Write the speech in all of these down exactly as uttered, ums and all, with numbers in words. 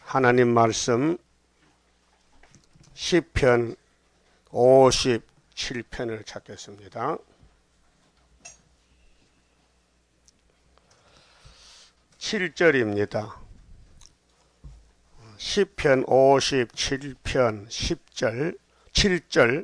하나님 말씀 시편 오십칠 편을 찾겠습니다. 칠 절입니다. 시편 오십칠 편 십 절, 칠 절.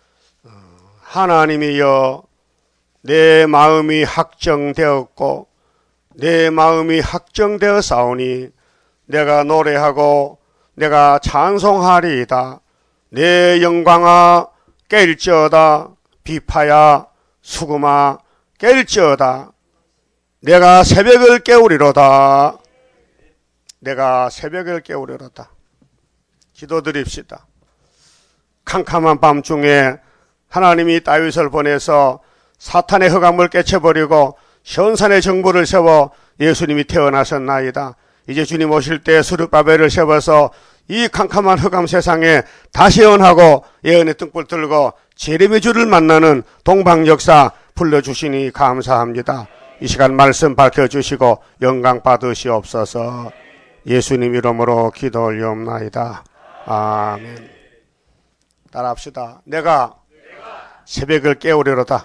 하나님이여, 내 마음이 확정되었고 내 마음이 확정되었사오니 내가 노래하고 내가 찬송하리이다. 내 영광아 깰지어다. 비파야 수금아 깰지어다. 내가 새벽을 깨우리로다. 내가 새벽을 깨우리로다. 기도드립시다. 캄캄한 밤중에 하나님이 다윗을 보내서 사탄의 흑암을 깨쳐버리고 현산의 정부를 세워 예수님이 태어나셨나이다. 이제 주님 오실 때 스룹바벨을 세워서 이 캄캄한 흑암 세상에 다시 예언하고 예언의 등불 들고 재림의 주를 만나는 동방 역사 불러주시니 감사합니다. 이 시간 말씀 밝혀주시고 영광 받으시옵소서. 예수님 이름으로 기도 올리옵나이다. 아멘. 따라합시다. 내가 새벽을 깨우리로다.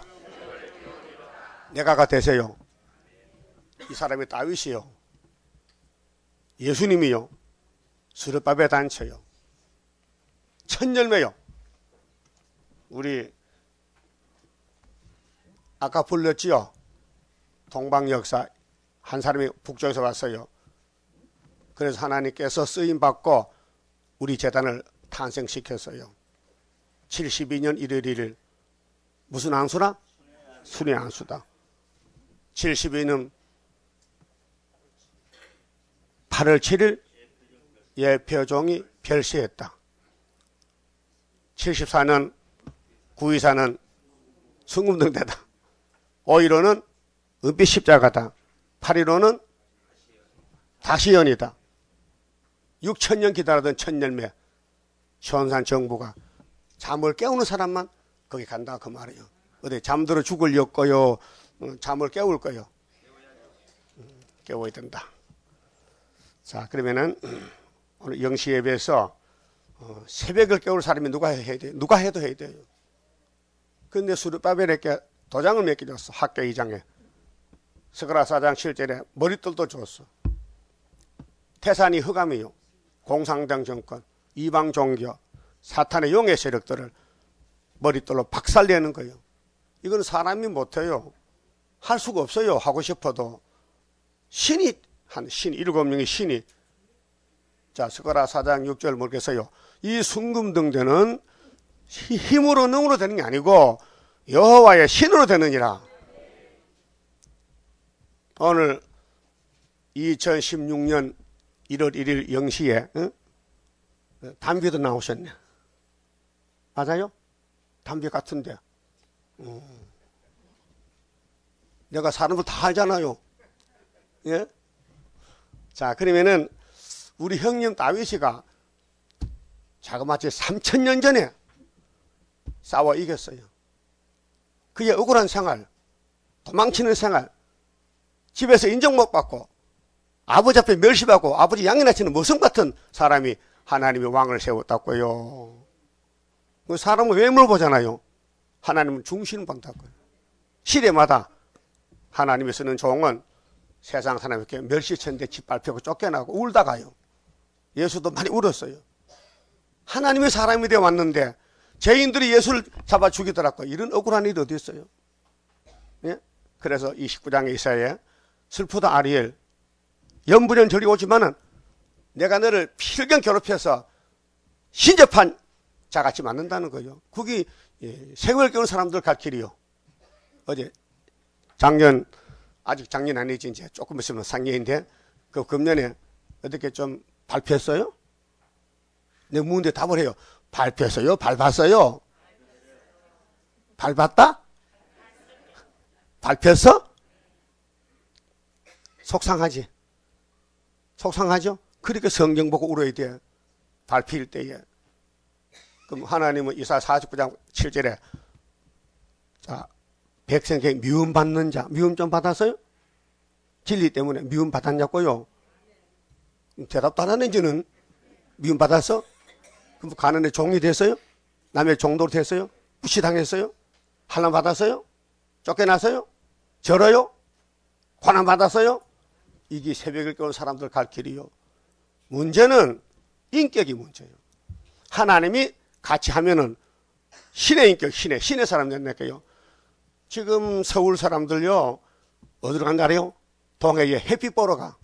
내가가 되세요. 이 사람이 다윗이요, 예수님이요, 스룹바벨 단체요, 천열매요. 우리 아까 불렀지요. 동방 역사 한 사람이 북쪽에서 왔어요. 그래서 하나님께서 쓰임 받고 우리 재단을 탄생시켰어요. 칠십이 년 일월 일일 무슨 안수나? 순회 안수다. 칠십이 년 팔월 칠일 예표종이 별세했다. 칠십사 년 구이사는 순금등대다. 오일오는 은빛 십자가다. 팔일오는 다시연이다. 육천 년 기다리던 천열매 현산 정부가 잠을 깨우는 사람만 거기 간다 그 말이에요. 어디 잠들어 죽을 였고요, 잠을 깨울 거요. 깨워야 된다. 자, 그러면은 오늘 영시 예배에서 어, 새벽을 깨울 사람이 누가 해야 돼요? 누가 해도 해야 돼요. 근데 스룹바벨에게 도장을 몇 개 줬어. 학교 이장에. 스가랴 사 장 칠 절에 머릿돌도 줬어. 태산이 흑암이요, 공산당 정권, 이방 종교, 사탄의 용의 세력들을 머릿돌로 박살내는 거예요. 이건 사람이 못해요. 할 수가 없어요. 하고 싶어도. 신이, 한 신, 일곱 명의 신이. 자, 스가랴 사 장 육 절 모르겠어요. 이 순금등대는 힘으로 능으로 되는 게 아니고 여호와의 신으로 되느니라. 오늘 이천십육 년 일월 일일 영시에 응? 담비도 나오셨네. 맞아요? 담비 같은데. 음. 내가 사람을 다 알잖아요. 예? 자, 그러면은 우리 형님 다윗이가 자그마치 삼천 년 전에 싸워 이겼어요. 그의 억울한 생활, 도망치는 생활, 집에서 인정 못 받고 아버지 앞에 멸시받고 아버지 양이나 치는 머슴 같은 사람이 하나님의 왕을 세웠다고요. 그 사람은 외모를 보잖아요. 하나님은 중심을 본다고요. 시대마다 하나님이 쓰는 종은 세상 사람에게 멸시쳤는데 짓밟히고 쫓겨나고 울다가요. 예수도 많이 울었어요. 하나님의 사람이 되어 왔는데 죄인들이 예수를 잡아 죽이더라고요. 이런 억울한 일이 어디 있어요? 예? 그래서 이십구 장의 이사야에 슬프다 아리엘, 연불연 저리 오지만은 내가 너를 필경 괴롭혀서 신접한 자같이 만든다는 거예요. 그게 세월 깨우는 사람들 갈 길이요. 어제 작년, 아직 작년 아니지, 이제 조금 있으면 상년인데 그 금년에 어떻게 좀 발표했어요? 내가 묻는데 답을 해요. 발표했어요? 밟았어요? 밟았다? 밟혔어? 속상하지? 속상하죠? 그렇게 성경 보고 울어야 돼. 발필 때에. 그럼 하나님은 이사야 사십구 장 칠 절에 자, 백성에게 미움받는 자, 미움 좀 받았어요? 진리 때문에 미움 받았냐고요? 대답도 안 하는지는 미움받았어? 그럼 가난의 종이 됐어요? 남의 종도로 됐어요? 무시당했어요? 환난 받았어요? 쫓겨났어요? 절어요? 고난 받았어요? 이게 새벽을 깨운 사람들 갈 길이요. 문제는 인격이 문제예요. 하나님이 같이 하면은 신의 인격, 신의, 신의 사람 됐네요. 지금 서울 사람들요, 어디로 간다 그래요? 동해에 햇빛 보러 가.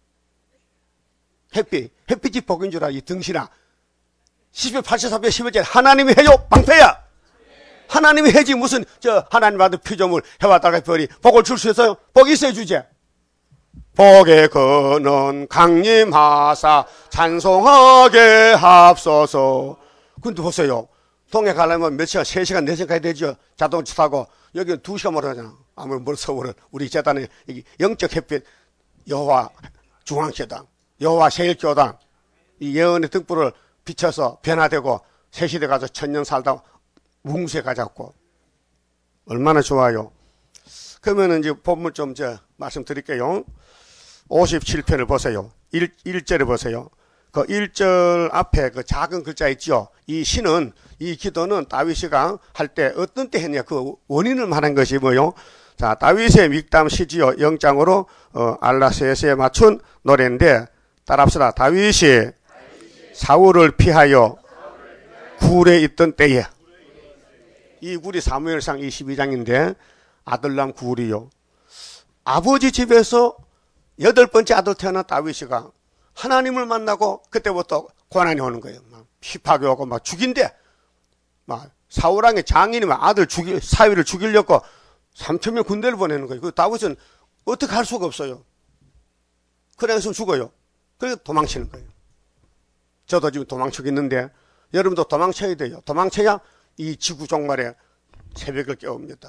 햇빛, 햇빛이 복인 줄 알아, 이 등신아. 십 일, 팔십삼 배, 십 일째 하나님이 해요? 방패야! 하나님이 해지 무슨, 저, 하나님 받은 피조물, 해와 달과 별이 복을 줄 수 있어요? 복 있어요, 주제. 복의 근원 강림하사 찬송하게 합소서. 근데 보세요. 동해 가려면 몇 시간, 세 시간, 네 시간 가야 되죠. 자동차 타고. 여기는 두 시간 멀어 가잖아. 아무리 멀어 서울은. 우리 재단에 영적 햇빛, 여호와 중앙교당, 여호와 세일교당, 이 예언의 등불을 비춰서 변화되고 새시대 가서 천년 살다 뭉세 가졌고. 얼마나 좋아요. 그러면은 이제 본문 좀 저 말씀드릴게요. 오십칠 편을 보세요. 일, 일 절을 보세요. 그 일 절 앞에 그 작은 글자 있죠. 이 시는, 이 기도는 다윗이가 할 때 어떤 때 했냐. 그 원인을 말한 것이 뭐요? 자, 다윗의 믹담 시지요. 영장으로, 어, 알라세스에 맞춘 노래인데, 따라합시다. 다윗이 사울을 피하여 굴에 있던 때에. 이 굴이 사무엘상 이십이 장인데, 아들남 굴이요. 아버지 집에서 여덟 번째 아들 태어난 다윗이가 하나님을 만나고 그때부터 고난이 오는 거예요. 막 핍박이 오고 막 죽인대. 막 사울왕의 장인이 막 아들 죽이, 사위를 죽이려고 삼천 명 군대를 보내는 거예요. 그 다윗은 어떻게 할 수가 없어요. 그래서 죽어요. 그래서 도망치는 거예요. 저도 지금 도망치고 있는데 여러분도 도망쳐야 돼요. 도망쳐야 이 지구 종말에 새벽을 깨웁니다.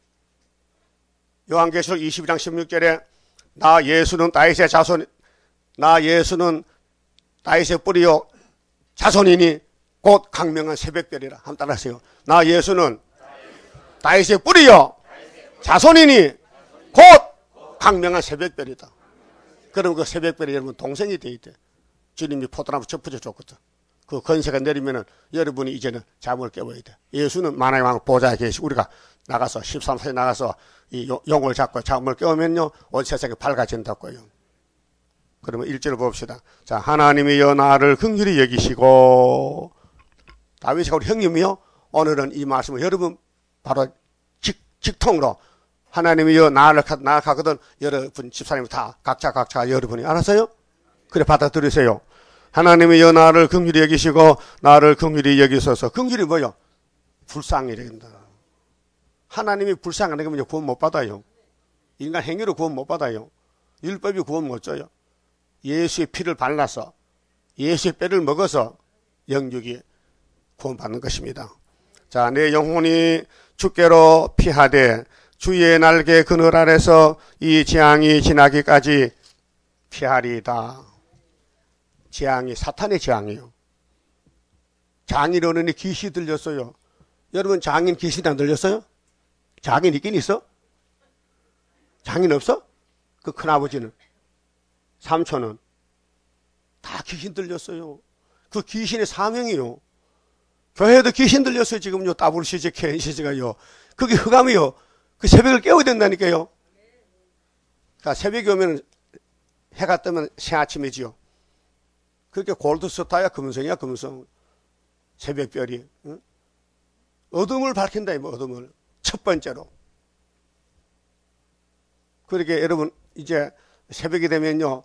요한계시록 이십이 장 십육 절에 나 예수는 다윗의 자손, 나 예수는 다윗의 뿌리요 자손이니 곧 강명한 새벽별이라. 한번 따라하세요. 나 예수는 다윗의 뿌리요 자손이니 곧 강명한 새벽별이다. 그럼 그 새벽별이 여러분 동생이 돼 있대. 주님이 포도나무 접어져 줬거든. 그 건세가 내리면은 여러분이 이제는 잠을 깨워야 돼. 예수는 만왕의 왕 보좌에 계시고 우리가 나가서 십삼 세에 나가서 이 용을 잡고 잠을 깨우면요 온 세상이 밝아진다고요. 그러면 일 절을 봅시다. 자, 하나님이여 나를 긍휼히 여기시고. 다윗이가 우리 형님이요. 오늘은 이 말씀을 여러분 바로 직, 직통으로 하나님이여 나를 나가거든 여러분 집사님 다 각자 각자 여러분이 알았어요? 그래 받아들이세요. 하나님이여 나를 긍휼히 여기시고 나를 긍휼히 여기소서. 긍휼이 뭐요? 불쌍히 여긴다. 하나님이 불쌍히 안 여기면 구원 못 받아요. 인간 행위로 구원 못 받아요. 율법이 구원 못 줘요. 예수의 피를 발라서 예수의 뼈를 먹어서 영육이 구원받는 것입니다. 자, 내 영혼이 주께로 피하되 주의 날개 그늘 아래서 이 재앙이 지나기까지 피하리이다. 재앙이 사탄의 재앙이에요. 장인어른이 귀신이 들렸어요. 여러분 장인 귀신이 안 들렸어요? 장인 있긴 있어? 장인 없어? 그 큰아버지는 삼촌은 다 귀신 들렸어요. 그 귀신의 사명이요. 교회도 귀신 들렸어요. 지금요. 더블유씨지, 케이엔씨지가요. 그게 흑암이요. 그 새벽을 깨워야 된다니까요. 그러니까 새벽이 오면 해가 뜨면 새 아침이지요. 그렇게 골드스타야 금성이야 금성. 새벽별이. 응? 어둠을 밝힌다. 뭐 어둠을. 첫 번째로. 그렇게 여러분 이제 새벽이 되면요.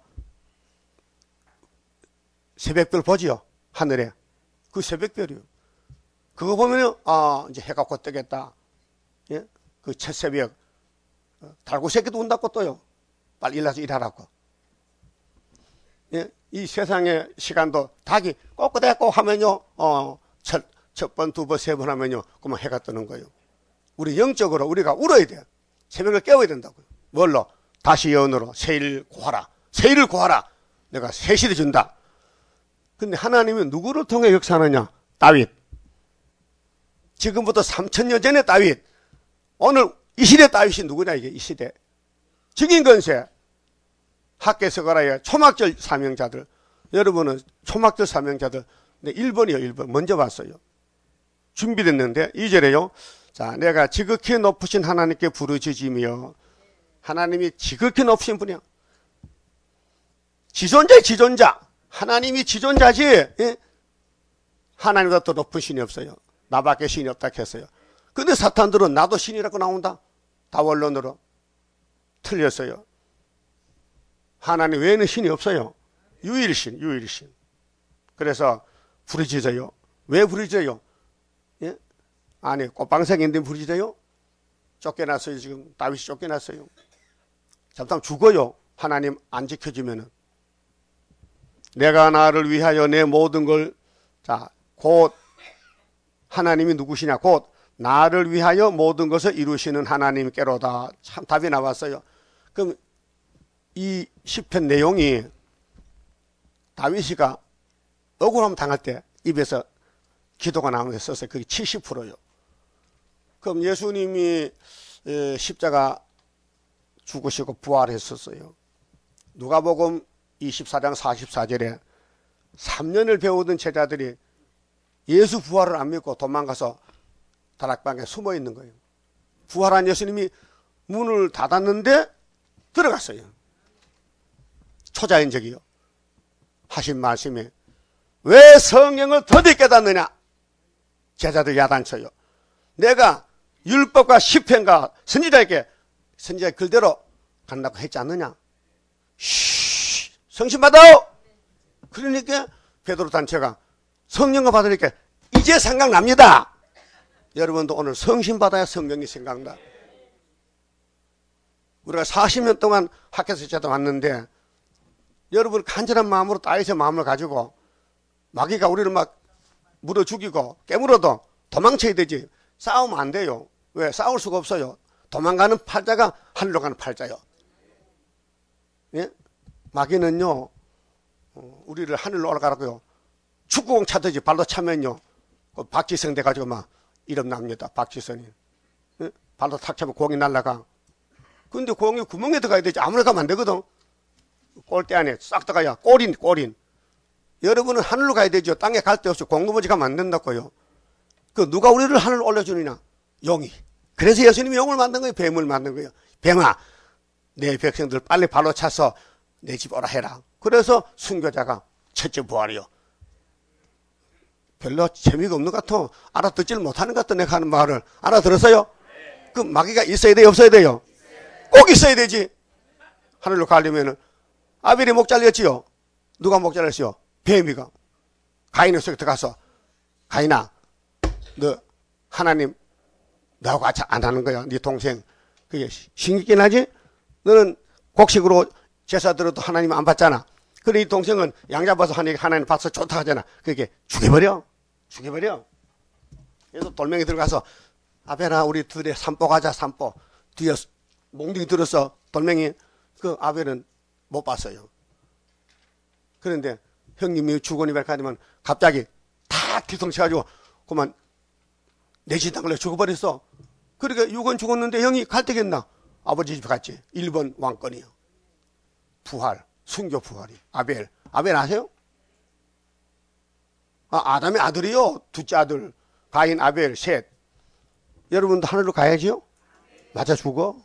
새벽별 보지요. 하늘에. 그 새벽별이요. 그거 보면요. 아 이제 해가 곧 뜨겠다. 예? 그 첫 새벽. 달고 새끼도 운다고 떠요. 빨리 일어나서 일하라고. 예? 이 세상의 시간도 닭이 꼬꼬대고 하면요. 어, 첫, 첫 번, 두 번, 세 번 하면요. 그러면 해가 뜨는 거예요. 우리 영적으로 우리가 울어야 돼요. 새벽을 깨워야 된다고요. 뭘로? 다시 예언으로 새일 구하라. 새일을 구하라. 내가 새 시대 준다. 근데 하나님은 누구를 통해 역사하느냐? 다윗. 지금부터 삼천 년 전에 다윗. 오늘 이 시대 다윗이 누구냐 이게 이 시대. 증인 건세. 학계 서가라의 초막절 사명자들. 여러분은 초막절 사명자들 일 번이요. 일 번 먼저 봤어요. 준비됐는데 이 절에요. 자, 내가 지극히 높으신 하나님께 부르짖으며, 하나님이 지극히 높으신 분이야. 지존자의 지존자. 하나님이 지존자지. 예? 하나님보다 더 높은 신이 없어요. 나밖에 신이 없다 했어요. 근데 사탄들은 나도 신이라고 나온다. 다 원론으로. 틀렸어요. 하나님 외에는 신이 없어요. 유일신, 유일신. 그래서 부르짖어요. 왜 부르짖어요? 예? 아니, 꽃방생인데 부르짖어요? 쫓겨났어요. 지금 다윗이 쫓겨났어요. 잠깐 죽어요. 하나님 안 지켜주면은. 내가 나를 위하여 내 모든 걸, 자, 곧 하나님이 누구시냐? 곧 나를 위하여 모든 것을 이루시는 하나님께로다. 참 답이 나왔어요. 그럼 이 시편 내용이 다윗이가 억울함 당할 때 입에서 기도가 나오는 데 썼어요. 그게 칠십 퍼센트요. 그럼 예수님이 십자가 죽으시고 부활했었어요. 누가복음 이십사 장 사십사 절에 삼 년을 배우던 제자들이 예수 부활을 안 믿고 도망가서 다락방에 숨어 있는 거예요. 부활한 예수님이 문을 닫았는데 들어갔어요. 초자연적이요. 하신 말씀이 왜 성경을 더디 깨닫느냐? 제자들 야단쳐요. 내가 율법과 시편과 선지자에게 선지자의 글대로 간다고 했지 않느냐? 쉬, 성신 받아오! 그러니까 베드로 단체가 성령과 받으니까 이제 생각납니다. 여러분도 오늘 성신 받아야 성경이 생각나. 우리가 사십 년 동안 학교에서 제도 왔는데 여러분 간절한 마음으로 다윗의 마음을 가지고 마귀가 우리를 막 물어 죽이고 깨물어도 도망쳐야 되지. 싸우면 안 돼요. 왜? 싸울 수가 없어요. 도망가는 팔자가 하늘로 가는 팔자요. 예? 마귀는요, 어, 우리를 하늘로 올라가라고요. 축구공 차듯이 발로 차면요, 그 박지성 돼가지고 막 이름 납니다. 박지성이. 예? 발로 탁 차면 공이 날아가. 근데 공이 구멍에 들어가야 되지. 아무나 가면 안 되거든. 골대 안에 싹 들어가야 골인, 골인. 여러분은 하늘로 가야 되죠. 땅에 갈 데 없이 공동무지 가면 안 된다고요. 그 누가 우리를 하늘로 올려주느냐? 용이. 그래서 예수님이 용을 만든 거예요. 뱀을 만든 거예요. 뱀아, 내 백성들 빨리 발로 차서 내 집 오라 해라. 그래서 순교자가 첫째 부활이요. 별로 재미가 없는 것 같아. 알아듣지를 못하는 것 같아. 내가 하는 말을. 알아들었어요? 그 마귀가 있어야 돼요? 없어야 돼요? 꼭 있어야 되지. 하늘로 가려면은 아벨이 목 잘렸지요. 누가 목 잘렸어요? 뱀이가. 가인의 속에 들어가서 가인아, 너 하나님 나하고 같이 안 하는 거야. 네 동생. 그게 신기긴 하지? 너는 곡식으로 제사 드려도 하나님 안 받잖아. 그래 이 동생은 양 잡아서 하니까 하나님 받아서 좋다 하잖아. 그게 죽여버려. 죽여버려. 그래서 돌멩이 들어가서 아벨아 우리 둘이 산보 가자. 산보. 뒤에 몽둥이 들어서 돌멩이. 그 아벨은 못 봤어요. 그런데 형님이 주거니 발가지면 갑자기 탁 뒤통쳐가지고 그만 내신 당을래 죽어버렸어. 그러니까 육은 죽었는데 형이 갈 때겠나? 아버지 집 갔지. 일 번 왕권이요. 부활, 순교 부활이. 아벨. 아벨 아세요? 아, 아담의 아들이요. 둘째 아들. 가인, 아벨, 셋. 여러분도 하늘로 가야지요? 맞아 죽어.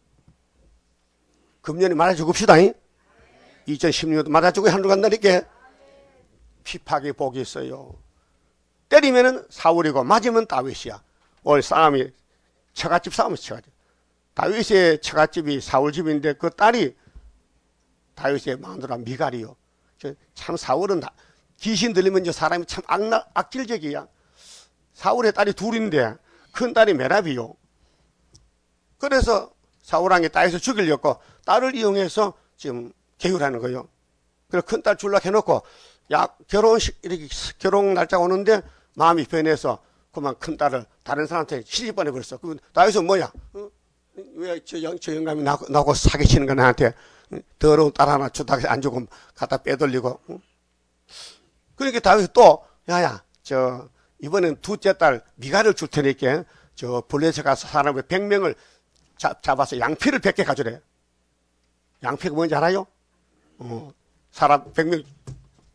금년에 맞아 죽읍시다. 이천십육 년도 맞아 죽어 하늘로 간다니까. 피팍의 복이 있어요. 때리면은 사울이고 맞으면 다윗이야. 오늘 싸움이 처갓집 싸움이 처갓집. 다윗의 처갓집이 사울집인데 그 딸이 다윗의 마누라 미갈이요. 참 사울은 다, 귀신 들리면 저 사람이 참 악나, 악질적이야. 사울의 딸이 둘인데 큰 딸이 메라비요. 그래서 사울왕이 다윗을 죽이려고 딸을 이용해서 지금 계율하는 거예요. 그래서 큰 딸 줄락 해놓고 야 결혼식 이렇게 결혼 날짜가 오는데 마음이 변해서 그만 큰 딸을 다른 사람한테 시집 보내버렸어. 그럼 다윗은 뭐야? 어? 왜 저 저 영감이 나고, 나고 사기치는 거 나한테 더러운 딸 하나 주다가 안 주고 갖다 빼돌리고. 어? 그러니까 다윗이 또 야야 저 이번엔 둘째 딸 미갈을 줄 테니까 저 블레셋 가서 사람을 백 명을 잡, 잡아서 양피를 백 개 가져래. 양피가 뭔지 알아요? 어, 사람 백 명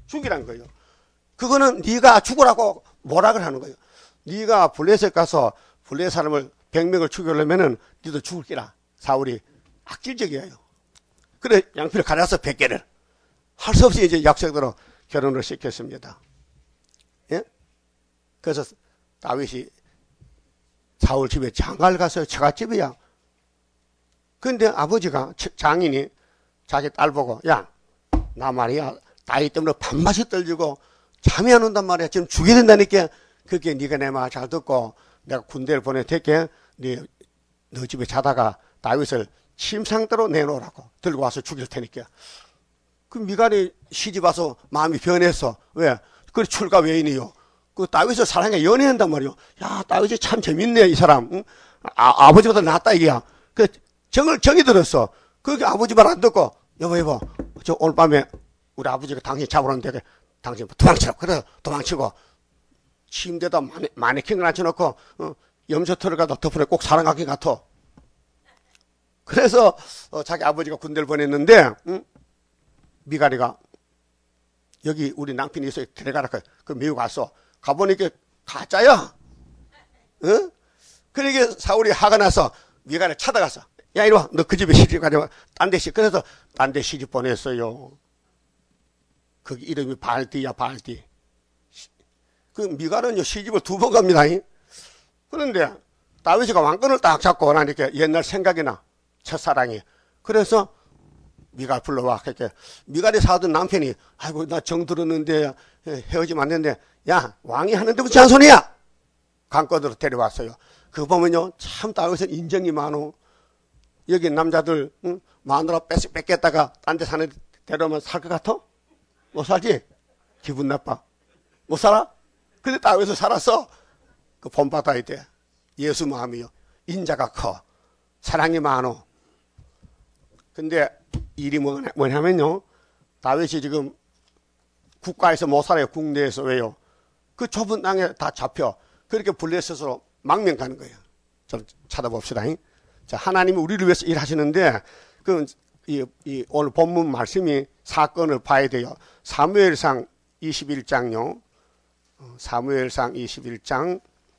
죽이란 거예요. 그거는 네가 죽으라고 뭐라 하는 거예요. 네가 블레셋 가서 블레셋 사람을 백 명을 죽이려면은 네도 죽을 기라. 사울이 악질적이에요. 그래 양피를 갈아서 백 개를 할 수 없이 이제 약속대로 결혼을 시켰습니다. 예? 그래서 다윗이 사울 집에 장가를 갔어요. 처갓집이야. 근데 아버지가 장인이 자기 딸 보고 야, 나 말이야 다윗 때문에 밤낮이 떨지고 잠이 안 온단 말이야. 지금 죽여야 된다니까. 그렇게 네가 내 말 잘 듣고 내가 군대를 보내줄게. 네, 너 집에 자다가 다윗을 침상대로 내놓으라고 들고 와서 죽일 테니까. 그 미갈이 시집 와서 마음이 변했어. 왜? 그 출가 외인이요. 그 다윗을 사랑해 연애한단 말이요. 야, 다윗이 참 재밌네 이 사람. 응? 아, 아버지보다 낫다 이게야. 그 정을 정이 들었어. 그게 아버지 말 안 듣고 여보 여보 저 오늘 밤에 우리 아버지가 당신 잡으러 온대. 당신 도망치라고. 그래서 도망치고 침대에다 마네, 마네킹을 앉혀놓고 어, 염소털을 갖다 덮어내 꼭 사랑하기 같아. 그래서 어, 자기 아버지가 군대를 보냈는데 응? 미갈이가 여기 우리 낭편이 있어 데려가라. 그 미국 갔어. 가보니까 가짜야. 응? 그러니까 사울이 화가 나서 미갈을 찾아갔어. 야 이리 와. 너 그 집에 시집 가져와. 딴 데 시집. 그래서 딴 데 시집 보냈어요. 그 이름이 발디야 발디. 그 미갈은요 시집을 두 번 갑니다. 그런데 다윗이가 왕권을 딱 잡고 나니까 옛날 생각이 나. 첫사랑이. 그래서 미갈 불러와. 그러니까 미갈이 사둔 남편이 아이고 나 정 들었는데 헤어지면 안 되는데 야 왕이 하는 데부터 잔손이야. 관건으로 데려왔어요. 그거 보면요 참 다윗은 인정이 많어. 여기 남자들 응? 마누라 뺏, 뺏겠다가 딴 데 사는 데려오면 살 것 같아? 못 살지? 기분 나빠. 못 살아? 근데 다윗은 살았어. 그 본받아야 돼. 예수 마음이요. 인자가 커. 사랑이 많어. 근데 일이 뭐냐면요. 다윗이 지금 국가에서 못 살아요. 국내에서. 왜요? 그 좁은 땅에 다 잡혀. 그렇게 블레셋으로 망명 가는 거예요. 좀 찾아봅시다. 자, 하나님이 우리를 위해서 일하시는데 그 이, 이 오늘 본문 말씀이 사건을 봐야 돼요. 사무엘상 이십일 장요. 사무엘상 이십일 장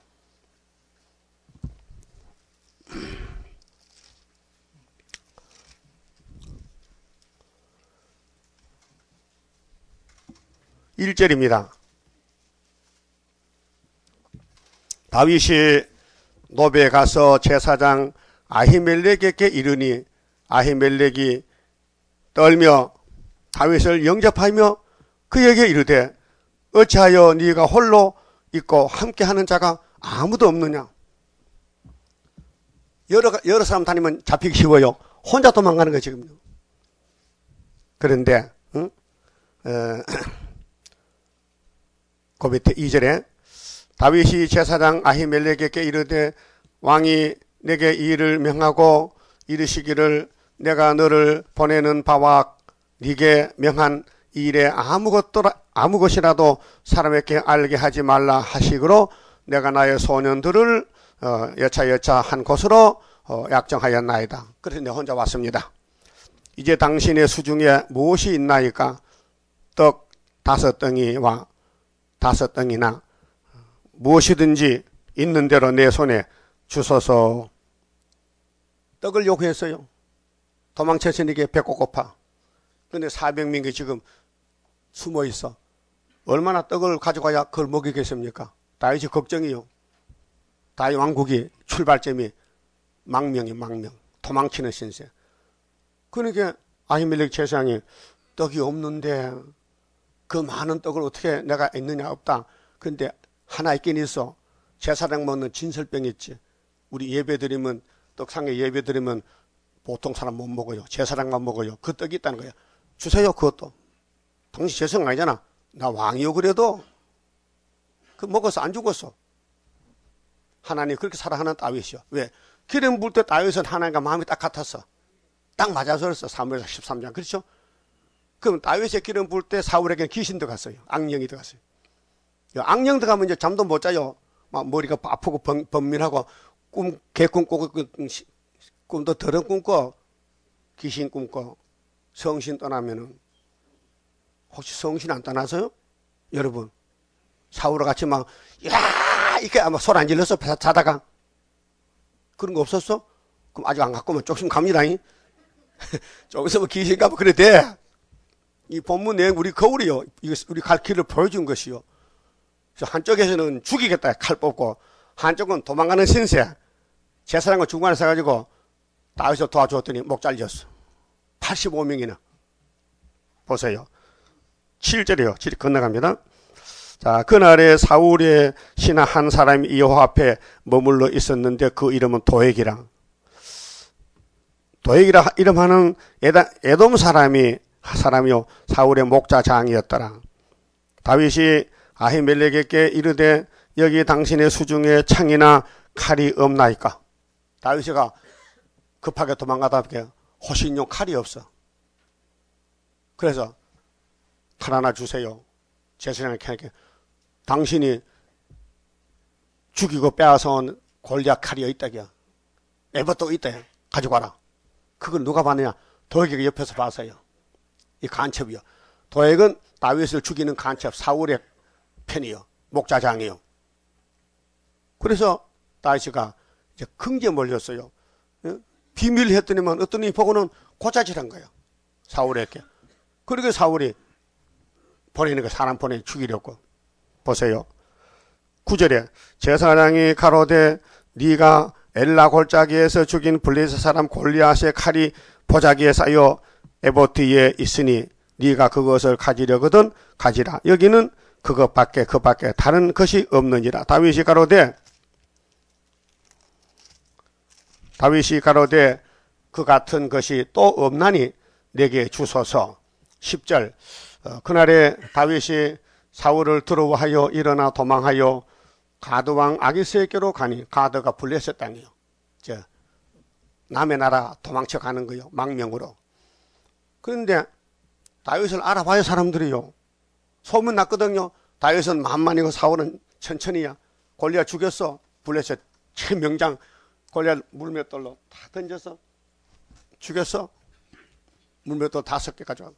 일 절입니다. 다윗이 노베에 가서 제사장 아히멜렉에게 이르니 아히멜렉이 떨며 다윗을 영접하며 그에게 이르되 어찌하여 네가 홀로 있고 함께하는 자가 아무도 없느냐. 여러, 여러 사람 다니면 잡히기 쉬워요. 혼자 도망가는 거예요 지금. 그런데 응? 어, 그 밑에 이 절에 다윗이 제사장 아히멜렉에게 이르되 왕이 내게 이 일을 명하고 이르시기를 내가 너를 보내는 바와 네게 명한 이 일에 아무것도 아무 것이라도 사람에게 알게 하지 말라 하시기로 내가 나의 소년들을 어, 여차여차 한 곳으로 어, 약정하였나이다. 그래서 내가 혼자 왔습니다. 이제 당신의 수중에 무엇이 있나이까? 떡 다섯 덩이와 다섯 덩이나 무엇이든지 있는 대로 내 손에 주소서. 떡을 요구했어요. 도망쳤으니까 배고 고파. 그런데 사백 명이 지금 숨어 있어. 얼마나 떡을 가져가야 그걸 먹이겠습니까? 다윗이 걱정이요. 다윗 왕국이 출발점이 망명이 망명. 도망치는 신세. 그러니까 아히멜렉 제사장이 떡이 없는데 그 많은 떡을 어떻게 내가 있느냐 없다. 그런데 하나 있긴 있어. 제사장 먹는 진설병 있지. 우리 예배 드리면 떡상에 예배 드리면 보통 사람 못 먹어요. 제사장만 먹어요. 그 떡이 있다는 거야. 주세요 그것도. 당신 제사장 아니잖아. 나 왕이요 그래도 그 먹어서 안 죽었어. 하나님 그렇게 사랑하는 다윗이요. 왜? 기름 부을 때 다윗은 하나님과 마음이 딱 같았어. 딱 맞아서 그랬어. 사무엘상 십삼 장. 그렇죠? 그럼 다윗의 기름 부을 때 사울에게는 귀신 들어갔어요. 악령이 들어갔어요. 악령 들어가면 이제 잠도 못 자요. 막 머리가 아프고 범, 번민하고 꿈, 개꿈 꾸고 꿈도 더러운 꿈 꿔. 귀신 꿈 꿔. 성신 떠나면은 혹시 성신 안 떠나서요? 여러분 사울과 같이 막 야 이렇게 아마 소리 안 질렀어 자다가 그런 거 없었어? 그럼 아직 안 갖고 오면 조금 갑니다. 조금 있으면 귀신 가면 그래 돼. 이 본문 내용 우리 거울이요. 이거 우리 갈 길을 보여준 것이요. 그래서 한쪽에서는 죽이겠다 칼 뽑고 한쪽은 도망가는 신세 제사장과 중간에 서가지고 다윗을 도와줬더니 목 잘렸어. 팔십오 명이나 보세요. 칠 절이요. 칠 건너갑니다. 자, 그날에 사울의 신하 한 사람이 여호와 앞에 머물러 있었는데 그 이름은 도액이라. 도액이라 이름하는 에돔 사람이 사람이요 사울의 목자장이었더라. 다윗이 아히멜렉에게 이르되 여기 당신의 수중에 창이나 칼이 없나이까. 다윗이가 급하게 도망가다 보니까 호신용 칼이 없어. 그래서 칼 하나 주세요. 제사장에게 당신이 죽이고 빼앗아온 골리앗 칼이 있다기야. 에버도 있다. 가지고 와라. 그걸 누가 봤느냐? 도액이 옆에서 봤어요. 이 간첩이요. 도액은 다윗을 죽이는 간첩 사울의 편이요. 목자장이요. 그래서 다윗이가 이제 긍지에 몰렸어요. 비밀을 했더니만 어떤 이 보고는 고자질한 거예요. 사울에게. 그러게 사울이 보내는 거 사람 보내 죽이려고. 보세요. 구 절에 제사장이 가로되 네가 엘라 골짜기에서 죽인 블레셋 사람 골리앗의 칼이 보자기에 쌓여 에보트에 있으니 네가 그것을 가지려거든 가지라. 여기는 그것밖에 그밖에 다른 것이 없느니라. 다윗이 가로되 다윗이 가로되 그 같은 것이 또 없나니 내게 주소서. 십 절 어, 그날에 다윗이 사울을 두려워하여 일어나 도망하여 가드왕 아기스에게로 가니 가드가 블레셋 땅이요. 저 남의 나라 도망쳐 가는 거요. 망명으로. 그런데 다윗을 알아봐요 사람들이요. 소문 났거든요. 다윗은 만만이고 사울은 천천히야. 골리앗 죽였어. 블레셋 최명장 골리앗 물맷돌로 다 던져서 죽였어. 물맷돌 다섯 개 가져와.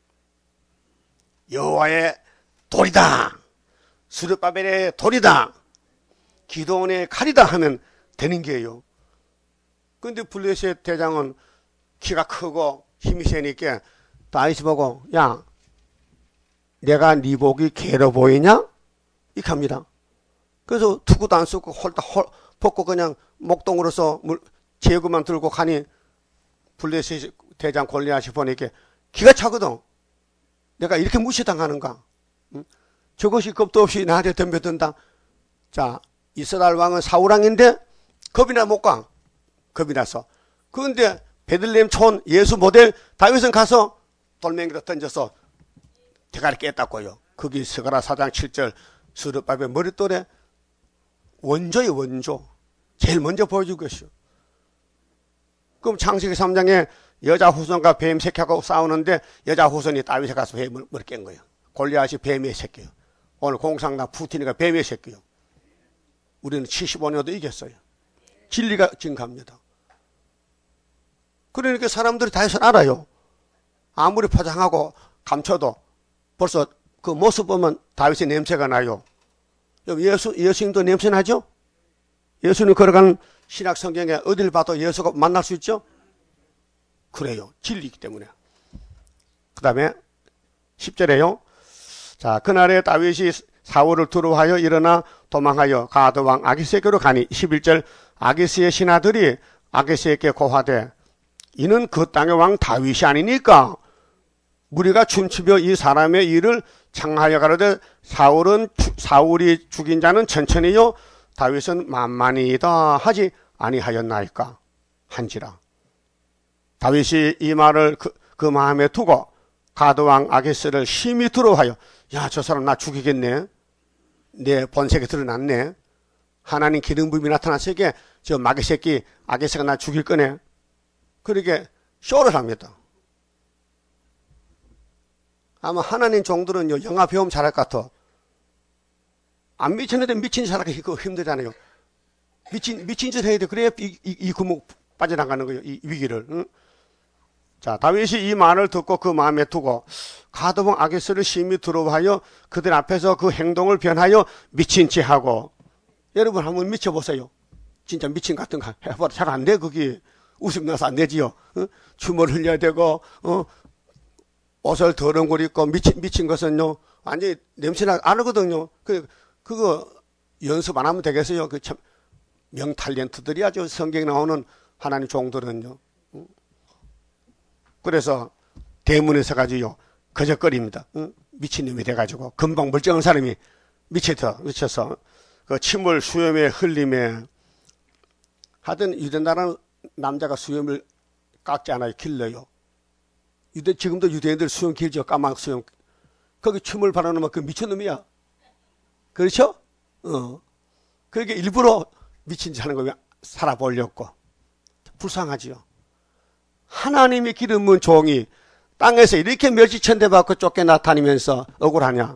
여호와의 돌이다. 스룹바벨의 돌이다. 기도원의 칼이다 하면 되는 게요. 그런데 블레셋 대장은 키가 크고 힘이 세니까 다윗이 보고 야 내가 네 복이 개로 보이냐? 이렇게 합니다. 그래서 투구도 안 쓰고 홀딱 홀 벗고 그냥 목동으로서 물, 제구만 들고 가니 블레셋 대장 골리앗이 보니까 기가 차거든. 내가 이렇게 무시당하는가? 응? 저것이 겁도 없이 나한테 덤벼든다. 자, 이스라엘 왕은 사울왕인데 겁이나 못 가. 겁이 나서. 그런데 베들레헴 촌 예수 모델 다윗은 가서 돌멩이로 던져서 대가리 깼다고요. 거기 스가랴 사 장 칠 절 스룹바벨 머릿돌에 원조의 원조. 제일 먼저 보여준 것이요. 그럼 창세기 삼 장에 여자 후손과 뱀 새끼하고 싸우는데 여자 후손이 다윗에 가서 뱀을 깬 거예요. 골리앗이 뱀의 새끼요. 오늘 공상당 푸틴이가 뱀의 새끼요. 우리는 칠십오 년도 이겼어요. 진리가 증가합니다. 그러니까 사람들이 다윗을 알아요. 아무리 포장하고 감춰도 벌써 그 모습 보면 다윗의 냄새가 나요. 예수, 예수님도 냄새 나죠? 예수님 걸어가는 신약 성경에 어딜 봐도 예수가 만날 수 있죠? 그래요. 진리이기 때문에. 그 다음에 십 절에요. 자, 그날에 다윗이 사울을 두려워하여 일어나 도망하여 가드왕 아기스에게로 가니 십일 절 아기스의 신하들이 아기스에게 고하되 이는 그 땅의 왕 다윗이 아니니까 우리가 춤추며 이 사람의 일을 창하여 가로되 사울은 사울이 죽인 자는 천천히요 다윗은 만만히이다 하지 아니하였나이까 한지라. 다윗이 이 말을 그, 그 마음에 두고 가드왕 아기스를 심히 두려워하여 야, 저 사람 나 죽이겠네. 내 본색이 드러났네. 하나님 기름 부음이 나타났으니까 저 마귀 새끼 아기스가 나 죽일 거네. 그러게 쇼를 합니다. 아마 하나님 종들은요 영화 배움 잘할 것 같아. 안 미친 애들 미친 짓 하기 힘들잖아요. 미친 미친 짓 해야 돼. 그래야 이, 이, 이 구멍 빠져나가는 거예요. 이 위기를. 응? 자, 다윗이 이 말을 듣고 그 마음에 두고 가드봉 아기스를 심히 두려워하여 그들 앞에서 그 행동을 변하여 미친 체 하고. 여러분 한번 미쳐보세요. 진짜 미친 같은 거 해봐라. 잘 안 돼, 그게. 웃음 나서 안 되지요. 어? 춤을 흘려야 되고, 어? 옷을 더러운 걸 입고, 미친, 미친 것은요, 완전히 냄새나 안 하거든요. 그, 그거 연습 안 하면 되겠어요. 그 참, 명탈렌트들이 아주 성경에 나오는 하나님 종들은요. 그래서 대문에 서가지고요, 거적거립니다. 응? 미친놈이 돼가지고, 금방 멀쩡한 사람이 미쳐서, 미쳐서, 그 침을 수염에 흘림에, 하여튼 유대나라는 남자가 수염을 깎지 않아요. 길러요. 유대, 지금도 유대인들 수염 길죠. 까만 수염. 거기 춤을 바라는 그 미친놈이야. 그렇죠? 어. 그러니까 일부러 미친 짓 하는 거 살아보려고. 불쌍하지요. 하나님이 기름은 종이 땅에서 이렇게 멸시천대 받고 쫓겨나다니면서 억울하냐?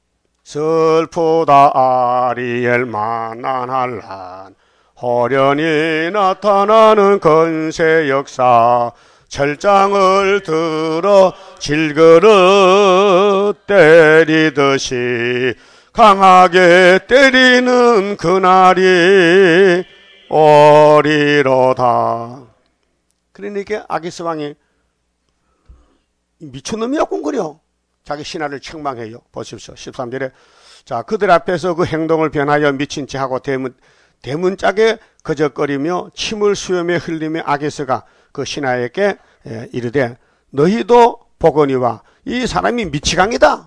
슬프다 아리엘 만난할란 호련히 나타나는 건세 역사 철장을 들어 질그릇 때리듯이 강하게 때리는 그날이 오리로다. 그러니까 아기스 왕이 미친놈이야 꽁거려. 자기 신하를 책망해요. 보십시오. 십삼 절에 자 그들 앞에서 그 행동을 변하여 미친 채 하고 대문 대문짝에 거적거리며 침을 수염에 흘리며 아기스가 그 신하에게 이르되 너희도 보거니와 이 사람이 미치광이다.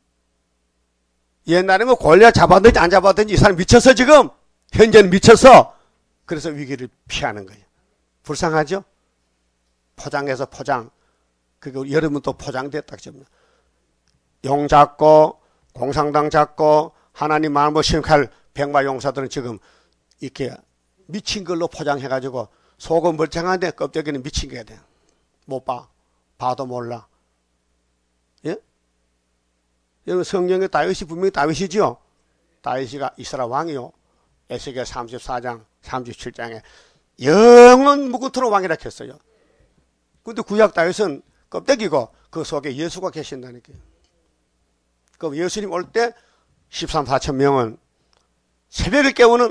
옛날에는 골리앗 잡았든지 안 잡았든지 이 사람 미쳤어 지금. 현재는 미쳤어. 그래서 위기를 피하는 거예요. 불쌍하죠? 포장해서 포장. 그리고 여러분 또 포장됐다. 용 잡고 공산당 잡고 하나님 마음을 심칼 백마 용사들은 지금 이렇게 미친 걸로 포장해가지고 속은 멀쩡한데 껍데기는 미친 게 돼. 못 봐. 봐도 몰라. 예? 여러분 성경에 다윗이 분명히 다윗이지요. 다윗이가 이스라엘 왕이요. 에스겔 삼십사 장 삼십칠 장에 영원 무구토록 왕이라 했어요. 근데 구약 다윗은 껍데기고 그 속에 예수가 계신다니까요. 그럼 예수님 올 때 십삼, 사천 명은 새벽을 깨우는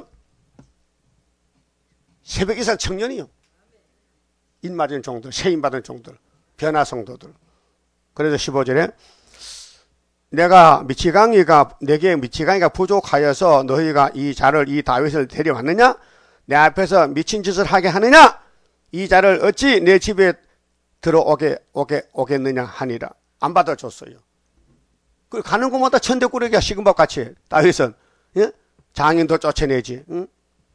새벽 이상 청년이요. 인맞은 종들, 세임받은 종들, 변화성도들. 그래서 십오 절에 내가 미치광이가 내게 미치광이가 부족하여서 너희가 이 자를 이 다윗을 데려왔느냐? 내 앞에서 미친 짓을 하게 하느냐? 이 자를 어찌 내 집에 들어오게 오게 오겠느냐 하니라. 안 받아줬어요. 그 가는 곳마다 천대꾸러기가 시금밥 같이 다윗은 예? 장인도 쫓아내지. 응?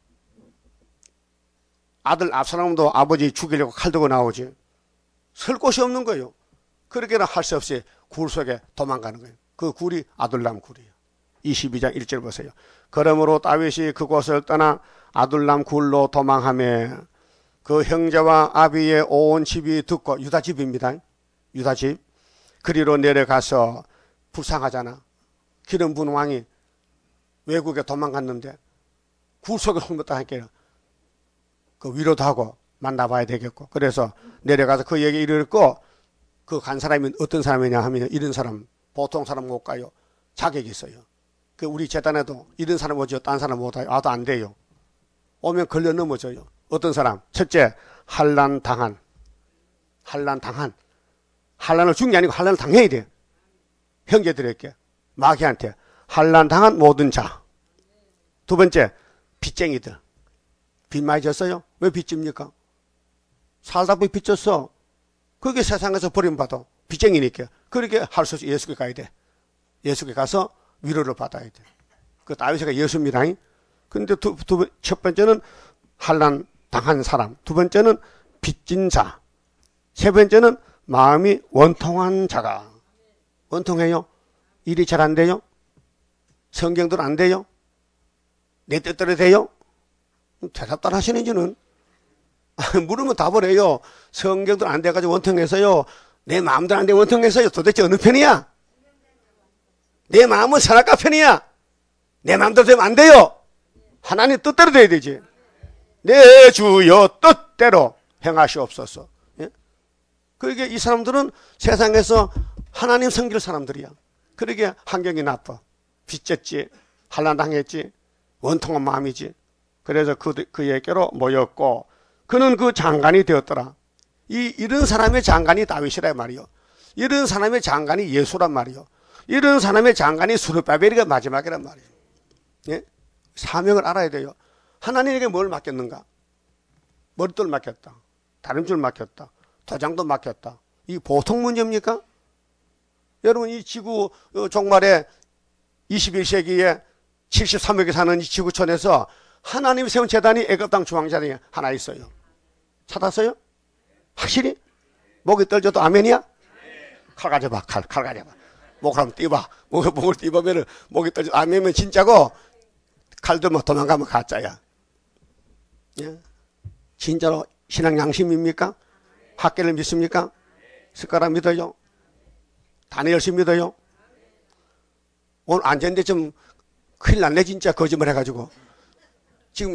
아들 압살롬도 아버지 죽이려고 칼 들고 나오지. 설 곳이 없는 거예요. 그렇게는 할 수 없이 굴 속에 도망가는 거예요. 그 굴이 아둘람 굴이에요. 이십이 장 일 절 보세요. 그러므로 다윗이 그곳을 떠나 아둘람 굴로 도망하며 그 형제와 아비의 온 집이 듣고 유다 집입니다. 유다 집. 그리로 내려가서 불쌍하잖아. 기름 부은 왕이 외국에 도망갔는데 굴 속에 숨었다 하니까 그 위로도 하고 만나봐야 되겠고. 그래서 내려가서 그 얘기 이르고 그 간 사람이 어떤 사람이냐 하면 이런 사람 보통 사람 못 가요. 자격이 있어요. 그 우리 재단에도 이런 사람 오죠. 딴 사람 못 와요. 와도 안 돼요. 오면 걸려 넘어져요. 어떤 사람? 첫째, 환난 당한. 환난 당한. 환난을 죽는 게 아니고 환난을 당해야 돼. 형제들에게, 마귀한테 환난 당한 모든 자. 두 번째, 빚쟁이들. 빚 많이 졌어요? 왜 빚 집니까? 살다 보니 빚 졌어. 그게 세상에서 버림받아. 빚쟁이니까. 그렇게 할 수 없이 예수께 가야 돼. 예수께 가서 위로를 받아야 돼. 그 다윗이가 예수입니다. 근데 두, 두, 첫 번째는 환난 당한 사람. 두 번째는 빚진 자. 세 번째는 마음이 원통한 자가. 원통해요? 일이 잘 안 돼요? 성경대로 안 돼요? 내 뜻대로 돼요? 대답도 안 하시는지는. 물으면 답을 해요. 성경대로 안 돼가지고 원통해서요. 내 마음대로 안 돼 원통해서요. 도대체 어느 편이야? 내 마음은 선악과 편이야. 내 마음대로 되면 안 돼요. 하나님 뜻대로 돼야 되지. 내 주여 뜻대로 행하시옵소서. 예? 그러게 이 사람들은 세상에서 하나님 섬길 사람들이야. 그러게 환경이 나빠. 빚졌지, 환난당했지, 원통한 마음이지. 그래서 그, 그에게로 모였고, 그는 그 장관이 되었더라. 이, 이런 사람의 장관이 다윗이란 말이요. 이런 사람의 장관이 예수란 말이요. 이런 사람의 장관이 스룹바벨이가 마지막이란 말이에요. 예? 사명을 알아야 돼요. 하나님에게 뭘 맡겼는가? 머릿돌 맡겼다. 다림줄 맡겼다. 도장도 맡겼다. 이 보통 문제입니까? 여러분, 이 지구 종말에 이십일 세기에 칠십삼억이 사는 이 지구촌에서 하나님이 세운 재단이 애굽 땅 중앙재단이 하나 있어요. 찾았어요? 확실히? 목이 떨져도 아멘이야? 칼 가져봐. 칼, 칼 가져봐. 목을 한번 띄봐. 목을, 목을 띄보면 목이 떨져도 아멘이면 진짜고, 칼 들면 도망가면 가짜야. 예? 진짜로 신앙 양심입니까? 학계를 믿습니까? 숟가락 믿어요? 다니엘씨 믿어요? 오늘 앉았는데 좀 큰일 났네 진짜 거짓말 해가지고. 지금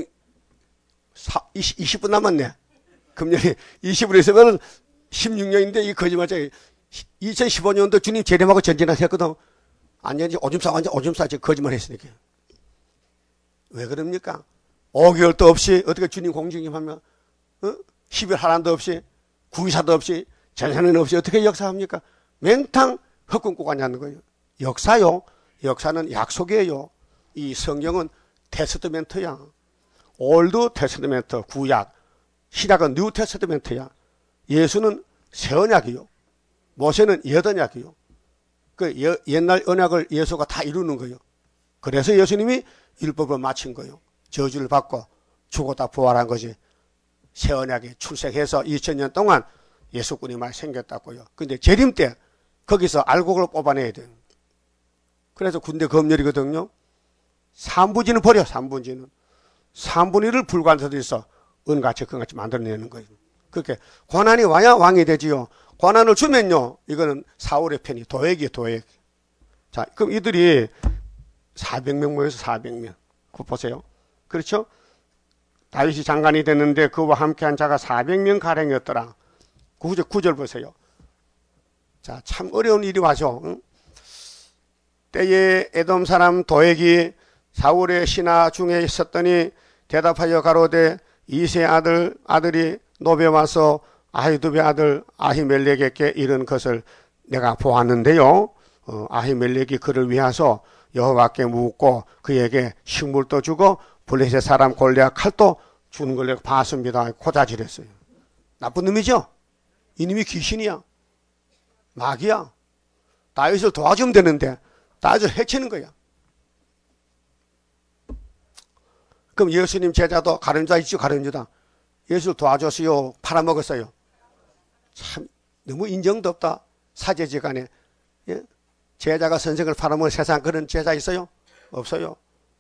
이십 분 남았네. 금년에 이십 분 있으면 십육 년인데 이 거짓말쟁이 이천십오 년도 주님 재림하고 전진하셨거든. 앉았는지 오줌 싸고 앉아 오줌 싸지 거짓말 했으니까. 왜 그럽니까? 오 개월도 없이 어떻게 주님 공중임하면 어? 십 일 하란도 없이 구이사도 없이 전산은 없이 어떻게 역사합니까? 맹탕 헛꿈 꾸고 앉는 거예요. 역사요. 역사는 약속이에요. 이 성경은 테스트멘트야. 올드 테스트멘트 구약, 신약은 뉴 테스트멘트야. 예수는 새 언약이요. 모세는 옛 언약이요. 그 옛날 언약을 예수가 다 이루는 거예요. 그래서 예수님이 율법을 마친 거예요. 저주를 받고 죽었다 부활한 거지. 새 언약에 출생해서 이천 년 동안 예수꾼이 생겼다고요. 근데 재림 때 거기서 알곡을 뽑아내야 돼요. 그래서 군대 검열이거든요. 삼분지는 버려, 삼분지는. 삼분의 일을 불관서도 있어. 은같이 금같이 만들어내는 거예요. 그렇게 고난이 와야 왕이 되지요. 고난을 주면요. 이거는 사울의 편이 도액이에요, 도액. 자, 그럼 이들이 사백 명 모여서 사백 명. 그거 보세요. 그렇죠? 다윗이 장관이 됐는데 그와 함께한 자가 사백 명 가량이었더라. 구절, 구절 보세요. 자, 참 어려운 일이 와죠. 응? 때에 에돔 사람 도액이 사울의 신하 중에 있었더니 대답하여 가로되 이세 아들 아들이 노베 와서 아히두베 아들 아히멜렉에게 이른 것을 내가 보았는데요. 어, 아히멜렉이 그를 위하서 여호와께 묻고 그에게 식물도 주고 블레셋 사람 골리앗 칼도 주는 걸 내가 봤습니다. 고자질했어요. 나쁜 놈이죠? 이놈이 귀신이야. 마귀야. 다윗을 도와주면 되는데 다윗을 해치는 거야. 그럼 예수님 제자도 가룟자 있죠, 가룟유다. 예수를 도와줬어요, 팔아먹었어요. 참 너무 인정도 없다. 사제지간에. 예? 제자가 선생을 팔아먹은 세상 그런 제자 있어요? 없어요.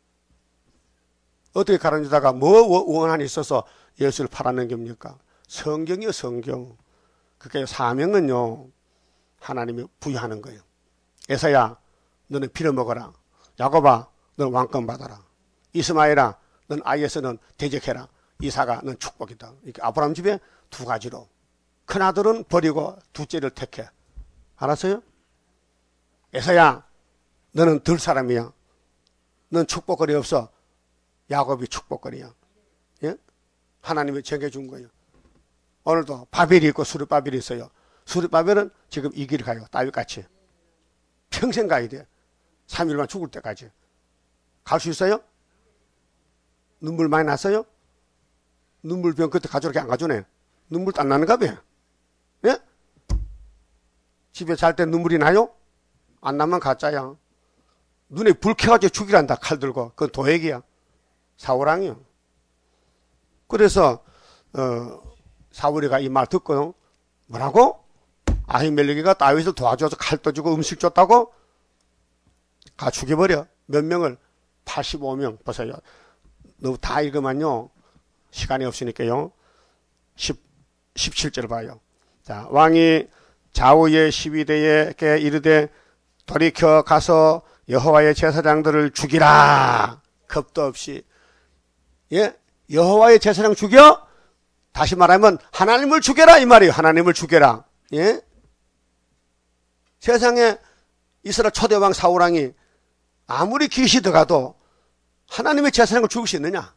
어떻게 가룟유다가 뭐 원한이 있어서 예수를 팔아는 겁니까? 성경이요, 성경. 그게 사명은요, 하나님이 부여하는 거예요. 에서야, 너는 빌어먹어라. 야곱아, 너는 왕권 받아라. 이스마엘아, 넌 아이에서는 대적해라. 이사가 넌 축복이다. 이렇게 아브라함 집에 두 가지로. 큰아들은 버리고 둘째를 택해. 알았어요? 에서야, 너는 들 사람이야. 넌 축복거리 없어. 야곱이 축복거리야. 예? 하나님이 정해준 거예요. 오늘도 바벨이 있고 수르바벨이 있어요. 수르바벨은 지금 이 길 가요. 다윗같이. 평생 가야 돼. 삼 일만 죽을 때까지. 갈 수 있어요? 눈물 많이 났어요? 눈물병 그때 가져오게 안 가져오네. 눈물도 안 나는가 봐. 예? 집에 잘 때 눈물이 나요? 안 나면 가짜야. 눈에 불 켜가지고 죽이란다. 칼 들고. 그건 도액이야. 사울왕이요. 그래서 어, 사울이가 이 말 듣고 뭐라고? 아히멜렉이가 다윗을 도와줘서 칼도 주고 음식 줬다고? 가 죽여버려. 몇 명을? 팔십오 명. 보세요. 너무 다 읽으면요. 시간이 없으니까요. 십, 십칠 절 봐요. 자, 왕이 좌우의 십이대에게 이르되 돌이켜 가서 여호와의 제사장들을 죽이라. 겁도 없이. 예? 여호와의 제사장 죽여? 다시 말하면 하나님을 죽여라 이 말이에요. 하나님을 죽여라. 예? 세상에 이스라엘 초대왕 사울왕이 아무리 귀시 들어가도 하나님의 제사장을 죽일 수 있느냐?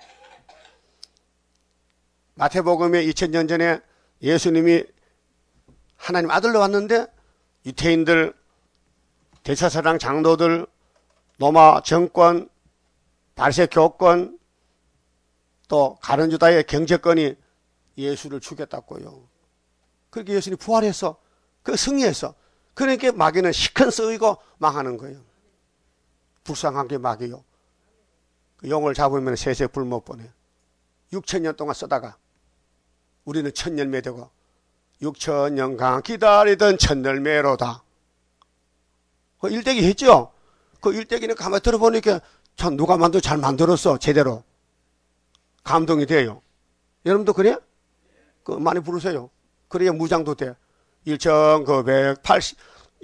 마태복음에 이천 년 전에 예수님이 하나님 아들로 왔는데 유태인들, 대제사장 장로들, 로마 정권, 바리새 교권, 또 가룟 유다의 경제권이 예수를 죽였다고요. 그렇게 예수님이 부활해서 그 승리했어. 그러니까 마귀는 시큰 쓰이고 망하는 거예요. 불쌍한 게 마귀요. 그 용을 잡으면 세세 불 못 보내. 육천 년 동안 쓰다가 우리는 천열매 되고 육천 년간 기다리던 천열매로다. 그 일대기 했죠? 그 일대기는 가만히 들어보니까 참 누가 만들어 잘 만들었어. 제대로. 감동이 돼요. 여러분도 그래? 그 많이 부르세요. 그래야 무장도 돼. 천구백팔십,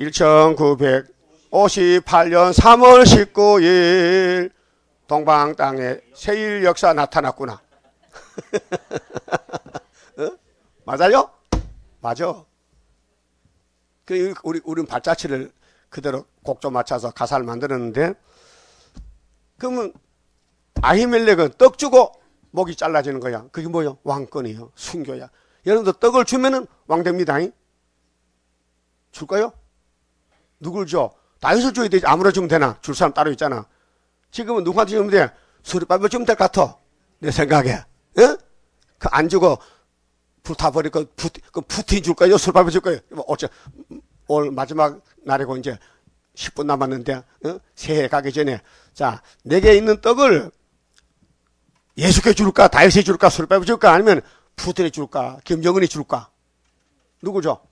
천구백오십팔 년 삼월 십구일 동방 땅에 세일 역사 나타났구나. 어? 맞아요? 맞아. 그 우리 우리는 발자취를 그대로 곡조 맞춰서 가사를 만들었는데, 그러면 아히멜렉은 떡 주고 목이 잘라지는 거야. 그게 뭐요? 왕권이요. 순교야. 여러분도 떡을 주면은 왕 됩니다. 줄까요? 누굴 줘? 다윗을 줘야 되지. 아무나 주면 되나? 줄 사람 따로 있잖아. 지금은 누구한테 주면 돼? 수리밥을 주면 될 것 같아. 내 생각에. 예? 그 안 주고 불타버리고 푸, 그 푸틴 줄까요? 수리밥을 줄까요? 뭐 어째 올 마지막 날이고 이제 십 분 남았는데, 어? 새해 가기 전에, 자, 내게 있는 떡을 예수께 줄까? 다윗에 줄까? 수리밥에 줄까? 아니면 푸틴에 줄까? 김정은이 줄까? 누구 줘?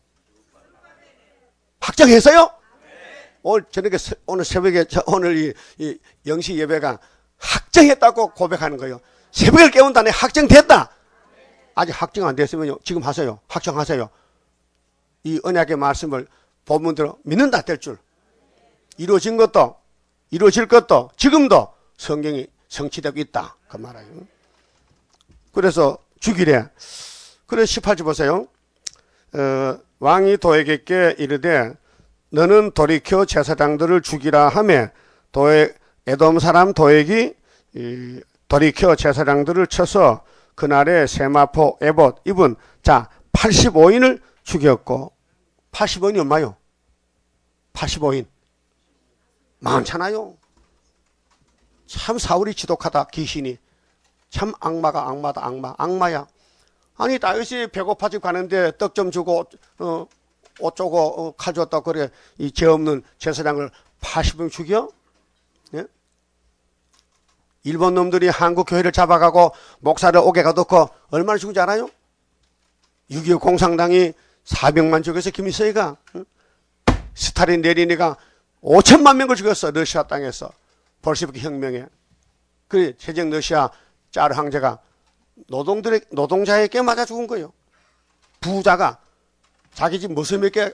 확정했어요? 오늘 저녁에, 오늘 새벽에, 오늘 이, 이 영시 예배가 확정했다고 고백하는 거예요. 새벽을 깨운다네. 확정됐다. 아직 확정 안 됐으면요. 지금 하세요. 확정하세요. 이 언약의 말씀을 본문대로 믿는다 될 줄. 이루어진 것도, 이루어질 것도, 지금도 성경이 성취되고 있다. 그 말이에요. 그래서 주기래. 그래서 십팔 절 보세요. 어, 왕이 도에게 이르되 너는 돌이켜 제사장들을 죽이라 하매 도에 에돔 사람 도액이 이, 돌이켜 제사장들을 쳐서 그날에 세마포 에봇 입은 자 팔십오 인을 죽였고, 팔십오 인이 얼마요? 팔십오 인 많잖아요. 참 사울이 지독하다. 귀신이 참 악마가 악마다. 악마 악마야. 아니 다윗이 배고파지고 가는데 떡 좀 주고 어, 옷 주고 어, 칼 줬다 그래. 이 죄 없는 제사장을 팔십 명 죽여? 예? 일본 놈들이 한국 교회를 잡아가고 목사를 옥에 가둬놓고 얼마나 죽은지 알아요? 육이오 공산당이 사백만 죽여서 김일성이가, 응? 스탈린 레닌이가 오천만 명을 죽였어. 러시아 땅에서 볼셰비키 혁명에. 그래 제정 러시아 짜르 황제가 노동들의 노동자에게 맞아 죽은 거예요. 부자가 자기 집 모습에게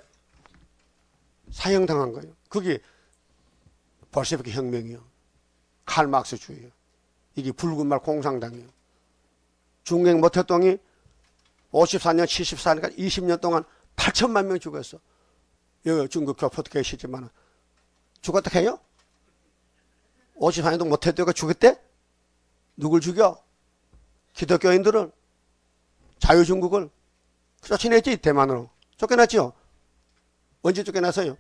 사형당한 거예요. 그게 볼셰비키 혁명이요. 칼막스주의요. 이게 붉은 말 공산당이요. 중국 모태똥이 오십사 년, 칠십사 년까지 이십 년 동안 팔천만 명 죽었어. 여기 중국 교포도 계시지만 죽었다 해요? 오십사 년 동안 모태똥이 죽었대? 누굴 죽여? 기독교인들을, 자유중국을 쫓아냈지. 대만으로 쫓겨났죠. 언제 쫓겨났어요?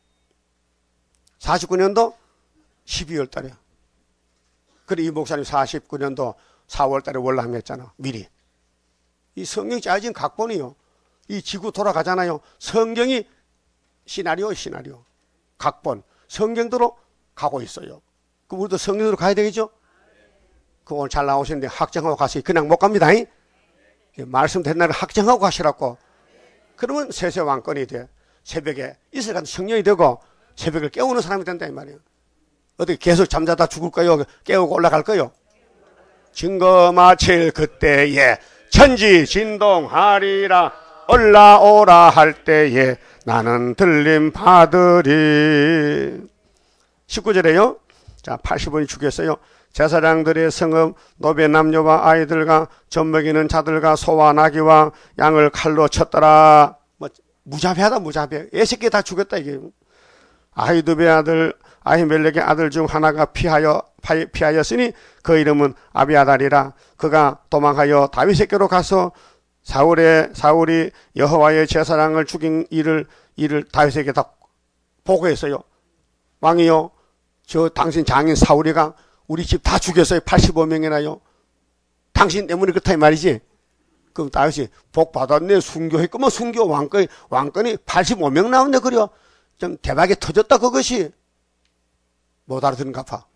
사십구 년도 십이월 달에. 그래 이 목사님 사십구 년도 사월 달에 월남했잖아. 미리. 이 성경이 짜여진 각본이요. 이 지구 돌아가잖아요. 성경이 시나리오 시나리오 각본 성경대로 가고 있어요. 그럼 우리도 성경대로 가야 되겠죠? 그 오늘 잘 나오시는데 확정하고 가시. 그냥 못 갑니다. 이? 말씀된 날을 확정하고 가시라고. 그러면 세세 왕권이 돼. 새벽에 이슬 같은 성령이 되고 새벽을 깨우는 사람이 된다 이 말이에요. 어떻게 계속 잠자다 죽을까요? 깨우고 올라갈까요? 증거 마칠 그때에 천지 진동하리라. 올라오라 할 때에 나는 들림 받으리. 십구 절에요. 자, 팔십 원이 죽였어요. 제사장들의 성읍 노베 남녀와 아이들과 젖먹이는 자들과 소와 나귀와 양을 칼로 쳤더라. 뭐 무자비하다 무자비해. 애새끼 다 죽였다 이게. 아히두베 아들 아히멜렉의 아들 중 하나가 피하여 피하였으니 그 이름은 아비아달이라. 그가 도망하여 다윗에게로 가서 사울의 사울이 여호와의 제사장을 죽인 일을 일을 다윗에게 다 보고했어요. 왕이요, 저 당신 장인 사울이가 우리 집 다 죽였어요. 팔십오 명이나요. 당신 때문에 그렇다 이 말이지. 그럼 다윗이 복 받았네. 순교했구만. 순교 왕권이 왕권이 팔십오 명 나왔네. 그려 좀 대박이 터졌다 그것이. 못 알아듣는가 봐.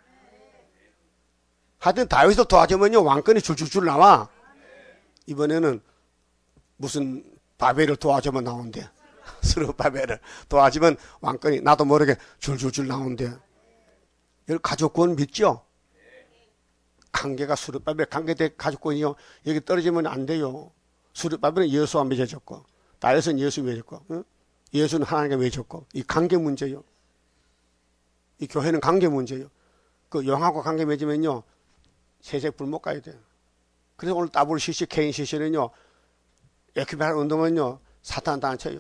하여튼 다윗도 도와주면요 왕권이 줄줄줄 나와. 이번에는 무슨 바벨을 도와주면 나온대. 스루 바벨을 도와주면 왕권이 나도 모르게 줄줄줄 나온대. 여기 가족권 믿죠? 관계가 스루 바벨 관계대 가족권이요. 여기 떨어지면 안 돼요. 스루 바벨은 예수와 맺어졌고 다윗은 예수 맺었고 응? 예수는 하나님과 맺었고 이 관계 문제요. 이 교회는 관계 문제요. 그 영하고 관계 맺으면요 세색 불못 가야 돼요. 그래서 오늘 더블유씨씨 케이엔씨씨는요 에큐메날 운동은요 사탄 단체요.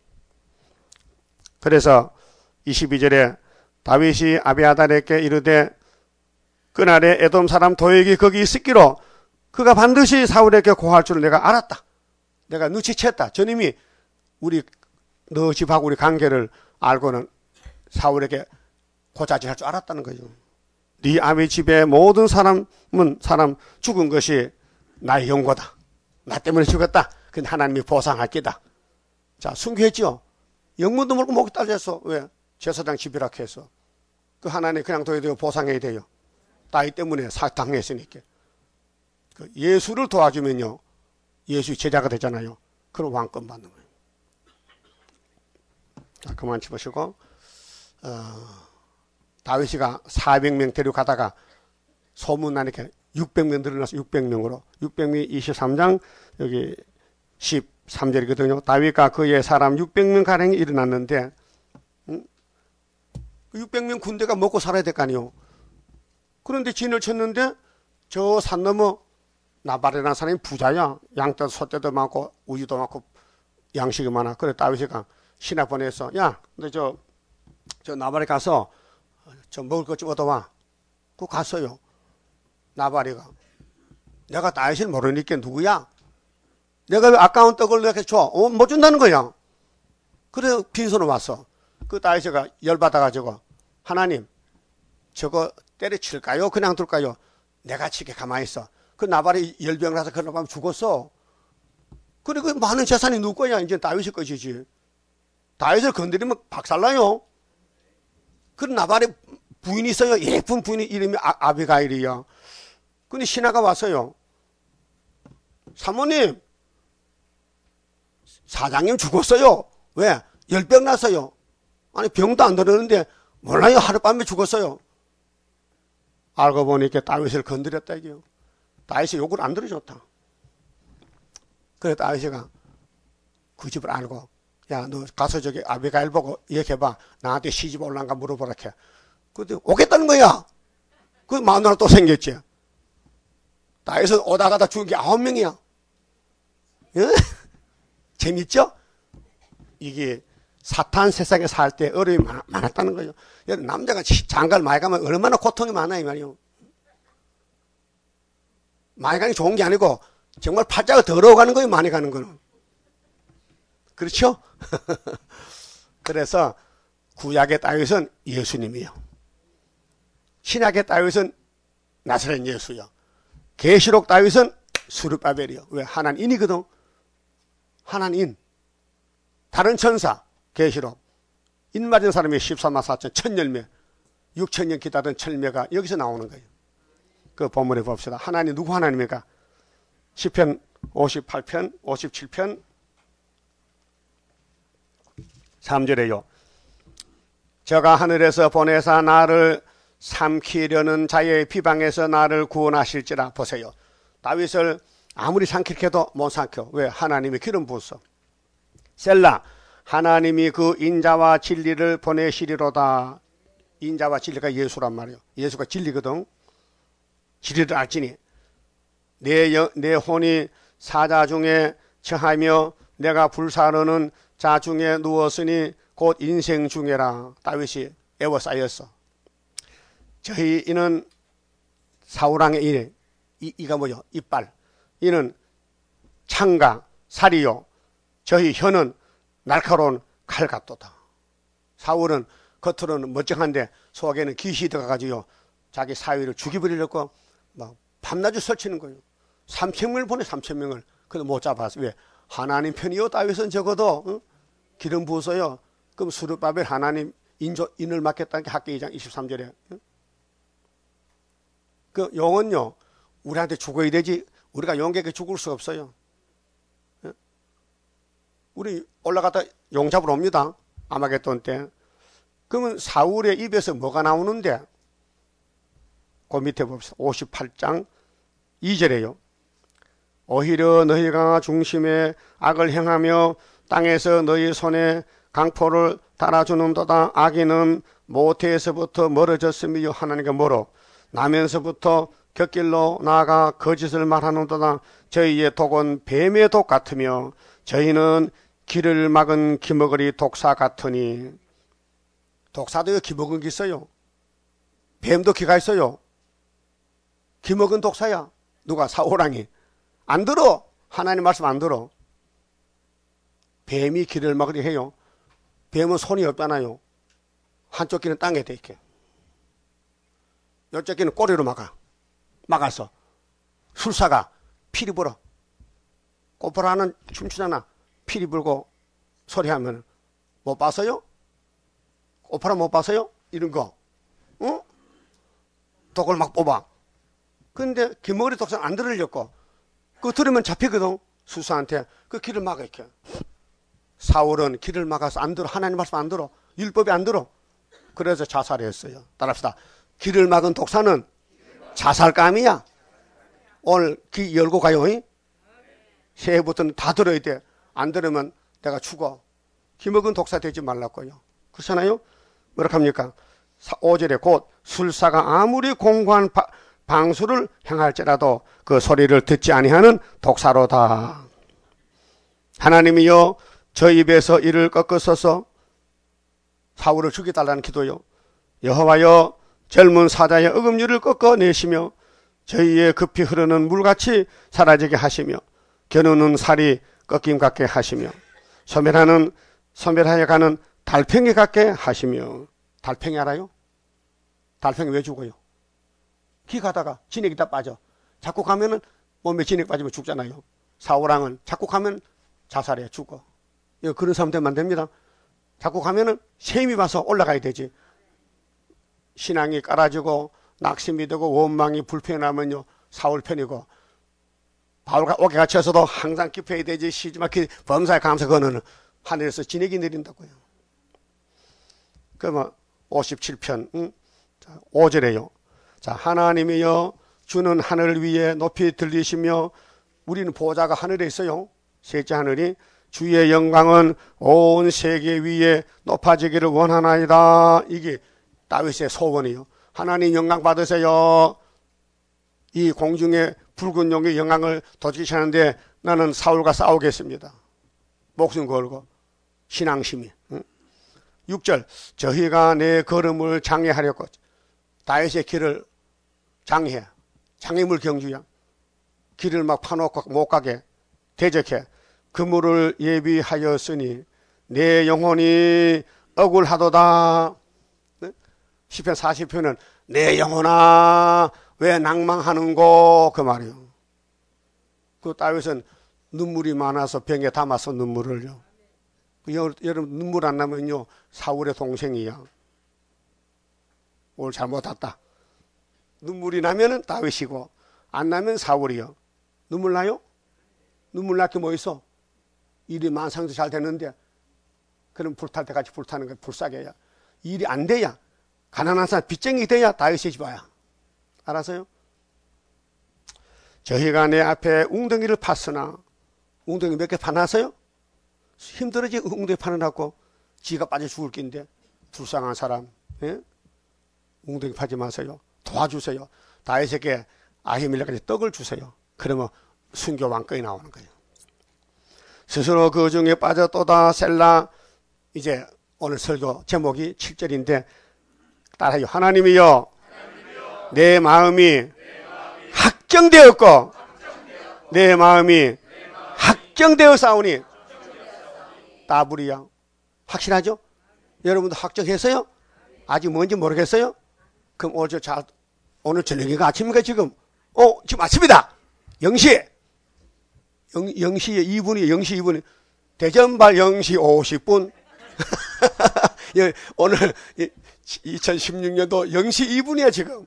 그래서 이십이 절에 다윗이 아비아달에게 이르되 그날에 에돔 사람 도액이 거기 있었기로 그가 반드시 사울에게 고할 줄을 내가 알았다. 내가 눈치챘다. 저님이 우리 너 집하고 우리 관계를 알고는 사울에게 고자질할 줄 알았다는 거죠. 네 아비 집의 모든 사람은 사람 죽은 것이 나의 영고다. 나 때문에 죽었다. 근데 하나님이 보상할 게다. 자, 순교했죠. 영문도 모르고 목이 딸렸어. 왜? 제사장 집이라 해서. 그 하나님 그냥 둬야 돼요. 보상해야 돼요. 다윗 때문에 사당했으니까. 그 예수를 도와주면요. 예수 제자가 되잖아요. 그럼 왕권 받는 거예요. 자, 그만 집으시고, 어, 다윗이가 사백 명 데려가다가 소문나니까 육백 명 늘어나서 육백 명으로. 육백 명이 이십삼 장, 여기 십삼 절이거든요. 다윗과 그의 사람 육백 명 가량이 일어났는데, 응? 육백 명 군대가 먹고 살아야 될 거 아니에요. 그런데 진을 쳤는데, 저 산 넘어 나발이라는 사람이 부자야. 양떼도 소떼도 많고, 우유도 많고, 양식이 많아. 그래, 다윗이가 신하 보내서, 야, 근데 저, 저 나발에 가서, 저 먹을 것 좀 얻어와. 그거 갔어요. 나발이가. 내가 다윗을 모르니까 누구야? 내가 왜 아까운 떡을 이렇게 줘? 어, 못 준다는 거야. 그래, 빈손으로 왔어. 그 다윗이가 열받아가지고, 하나님, 저거 때려칠까요? 그냥 둘까요? 내가 치게 가만히 있어. 그 나발이 열병 나서 그런 밤 죽었어. 그래, 그 많은 재산이 누구 거야? 이제 다윗의 것이지. 다윗을 건드리면 박살나요. 그 나발에 부인이 있어요. 예쁜 부인이 이름이 아, 아비가일이야. 근데 신하가 왔어요. 사모님, 사장님 죽었어요. 왜? 열병 났어요. 아니, 병도 안 들었는데, 몰라요. 하룻밤에 죽었어요. 알고 보니까 다윗을 건드렸다, 이게요. 다윗이 욕을 안 들어줬다. 그래, 다윗이가 그 집을 알고, 야, 너 가서 저기 아비가일 보고 얘기해봐. 나한테 시집 올란가 물어보라 해. 근데 오겠다는 거야. 그 마누라 또 생겼지. 다윗은 오다 가다 죽은 게 아홉 명이야. 예? 재밌죠? 이게 사탄 세상에 살 때 어려움이 많, 많았다는 거죠. 남자가 장가를 많이 가면 얼마나 고통이 많아, 이 말이요. 많이 가는 게 좋은 게 아니고 정말 팔자가 더러워가는 거예요, 많이 가는 거는. 그렇죠? 그래서 구약의 다윗은 예수님이요. 신약의 다윗은 나사렛 예수요. 계시록 다윗은 스룹바벨이요. 왜? 하나님이거든. 하나님. 다른 천사, 계시록. 인 맞은 사람이 십사만 사천, 천열매, 육천 년 기다던 철매가 여기서 나오는 거예요. 그 본문에 봅시다. 하나님, 누구 하나님입니까? 시편 오십팔 편, 오십칠 편, 삼 절에요. 저가 하늘에서 보내사 나를 삼키려는 자의 비방에서 나를 구원하실지라. 보세요. 다윗을 아무리 삼키려도 못 삼켜. 왜? 하나님이 기름 부었어. 셀라. 하나님이 그 인자와 진리를 보내시리로다. 인자와 진리가 예수란 말이에요. 예수가 진리거든. 진리를 알지니 내, 여, 내 혼이 사자 중에 처하며 내가 불사르는 자중에 누웠으니 곧 인생 중에라. 다윗이 애워싸였어. 저희 이는 사울왕의 이래. 이, 이가 뭐요? 이빨. 이는 창과 살이요. 저희 혀는 날카로운 칼 같도다. 사울은 겉으로는 멀쩡한데 속에는 귀신이 들어가가지고 자기 사위를 죽여버리려고 막 밤낮을 설치는 거예요. 삼천 명을 보내, 삼천 명을. 그래도 못 잡았어. 왜? 하나님 편이요. 다윗은 적어도 어? 기름 부어서요. 그럼 스룹바벨 하나님 인조, 인을 맡겠다는 게 학기 이 장 이십삼 절에. 어? 그 용은요. 우리한테 죽어야 되지. 우리가 용에게 죽을 수 없어요. 어? 우리 올라갔다 용 잡으러 옵니다. 아마겟돈 때. 그러면 사울의 입에서 뭐가 나오는데? 그 밑에 봅시다. 오십팔 장 이 절에요. 오히려 너희가 중심에 악을 행하며 땅에서 너희 손에 강포를 달아주는도다. 악인은 모태에서부터 멀어졌으며 하나님께 멀어 나면서부터 곁길로 나아가 거짓을 말하는도다. 저희의 독은 뱀의 독 같으며 저희는 길을 막은 기머거리 독사 같으니. 독사도 기먹은 게 있어요. 뱀도 기가 있어요. 기먹은 독사야. 누가? 사울왕이. 안 들어. 하나님 말씀 안 들어. 뱀이 길을 막으려 해요. 뱀은 손이 없잖아요. 한쪽 귀는 땅에 대 있게. 이쪽 귀는 꼬리로 막아. 막아서. 술사가 피리 불어. 꼬부라는 춤추잖아. 피리 불고 소리하면 못 봤어요? 오파라 못 봤어요? 이런 거. 어? 독을 막 뽑아. 근데 기머리 독사는 안 들으려고. 그거 들으면 잡히거든. 수사한테. 그 길을 막아 이렇게. 사울은 길을 막아서 안 들어. 하나님 말씀 안 들어. 율법이 안 들어. 그래서 자살했어요. 따라합시다. 길을 막은 독사는 자살감이야. 오늘 귀 열고 가요. 새해부터는 다 들어야 돼. 안 들으면 내가 죽어. 기먹은 독사 되지 말라고요. 그렇잖아요? 뭐라 합니까? 오 절에 곧 술사가 아무리 공고한 바, 방수를 행할지라도 그 소리를 듣지 아니하는 독사로다. 하나님이여 저 입에서 이를 꺾으소서. 사울을 죽여달라는 기도요. 여호와여 젊은 사자의 어금니를 꺾어내시며 저희의 급히 흐르는 물같이 사라지게 하시며 겨누는 살이 꺾임 같게 하시며 소멸하는 소멸하여 가는 달팽이 같게 하시며. 달팽이 알아요? 달팽이 왜 죽어요? 기 가다가 진액이 다 빠져. 자꾸 가면은 몸에 진액 빠지면 죽잖아요. 사울왕은 자꾸 가면 자살해 죽어. 이거 그런 사람 되면 안 됩니다. 자꾸 가면은 셈이 와서 올라가야 되지. 신앙이 깔아지고 낙심이 되고 원망이 불편하면요 사울 편이고, 바울과 오게 갇혀서도 항상 기뻐야 되지. 시지막히 범사에 감사 거는 하늘에서 진액이 내린다고요. 그러면 오십칠 편 응? 자, 오 절에요. 자, 하나님이여 주는 하늘 위에 높이 들리시며. 우리는 보호자가 하늘에 있어요. 셋째 하늘이. 주의 영광은 온 세계 위에 높아지기를 원하나이다. 이게 다윗의 소원이요. 하나님 영광 받으세요. 이 공중에 붉은 용의 영광을 도지시하는데 나는 사울과 싸우겠습니다. 목숨 걸고 신앙심이. 응? 육 절 저희가 내 걸음을 장애하려고. 다윗의 길을 장애해. 장애물 경주야. 길을 막 파놓고 못 가게 대적해. 그물을 예비하였으니 내 영혼이 억울하도다. 시편 사십 편은 내 영혼아 왜 낭망하는고 그 말이요. 그 다윗은 눈물이 많아서 병에 담아서 눈물을 흘려. 여러분 눈물 안 나면요 사울의 동생이야. 오늘 잘못 왔다. 눈물이 나면은 다윗이고 안 나면 사울이요. 눈물 나요? 눈물 날게 뭐 있어? 일이 만상도 잘 되는데 그럼 불탈 때까지 불타는 거 불사게야. 일이 안 돼야, 가난한 사람 빚쟁이 돼야 다윗의 집 와야. 알았어요? 저희가 내 앞에 웅덩이를 팠으나. 웅덩이 몇 개 파놨어요? 힘들어지 웅덩이 파느라고. 지가 빠져 죽을 낀데 불쌍한 사람. 예? 웅덩이 파지 마세요. 도와주세요. 다윗에게 아히멜렉까지 떡을 주세요. 그러면 순교 왕권이 나오는 거예요. 스스로 그 중에 빠졌도다 셀라. 이제 오늘 설교 제목이 칠 절인데 따라요. 하나님이여, 하나님이여 내 마음이, 내 마음이 확정되었고, 확정되었고 내 마음이, 내 마음이 확정되어 싸우니 따블이야. 확실하죠? 여러분도 확정했어요? 아직 뭔지 모르겠어요? 그럼 오늘 저 자, 오늘 저녁인가 아침인가 지금? 어, 지금 아침이다! 영 시! 영, 영 시에 이 분이, 영 시 이 분이. 대전발 영 시 오십 분. 오늘 이천십육 년도 영 시 이 분이야, 지금.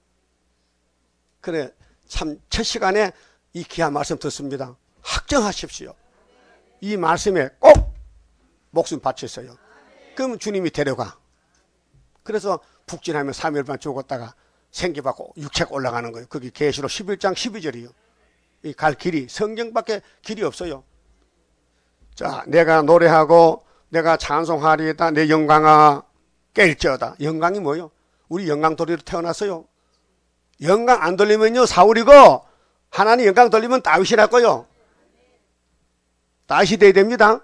그래, 참, 첫 시간에 이 귀한 말씀 듣습니다. 확정하십시오. 이 말씀에 꼭 목숨 바쳤어요. 그럼 주님이 데려가. 그래서 북진하면 삼 일만 죽었다가 생기받고 육체가 올라가는 거예요. 그게 계시록 십일 장 십이 절이요. 이 갈 길이, 성경밖에 길이 없어요. 자, 내가 노래하고 내가 찬송하리이다. 내 영광아 깰지어다. 영광이 뭐요? 우리 영광 돌리로 태어났어요. 영광 안 돌리면요 사울이고, 하나님 영광 돌리면 다윗이랄 거요. 다윗이 돼야 됩니다.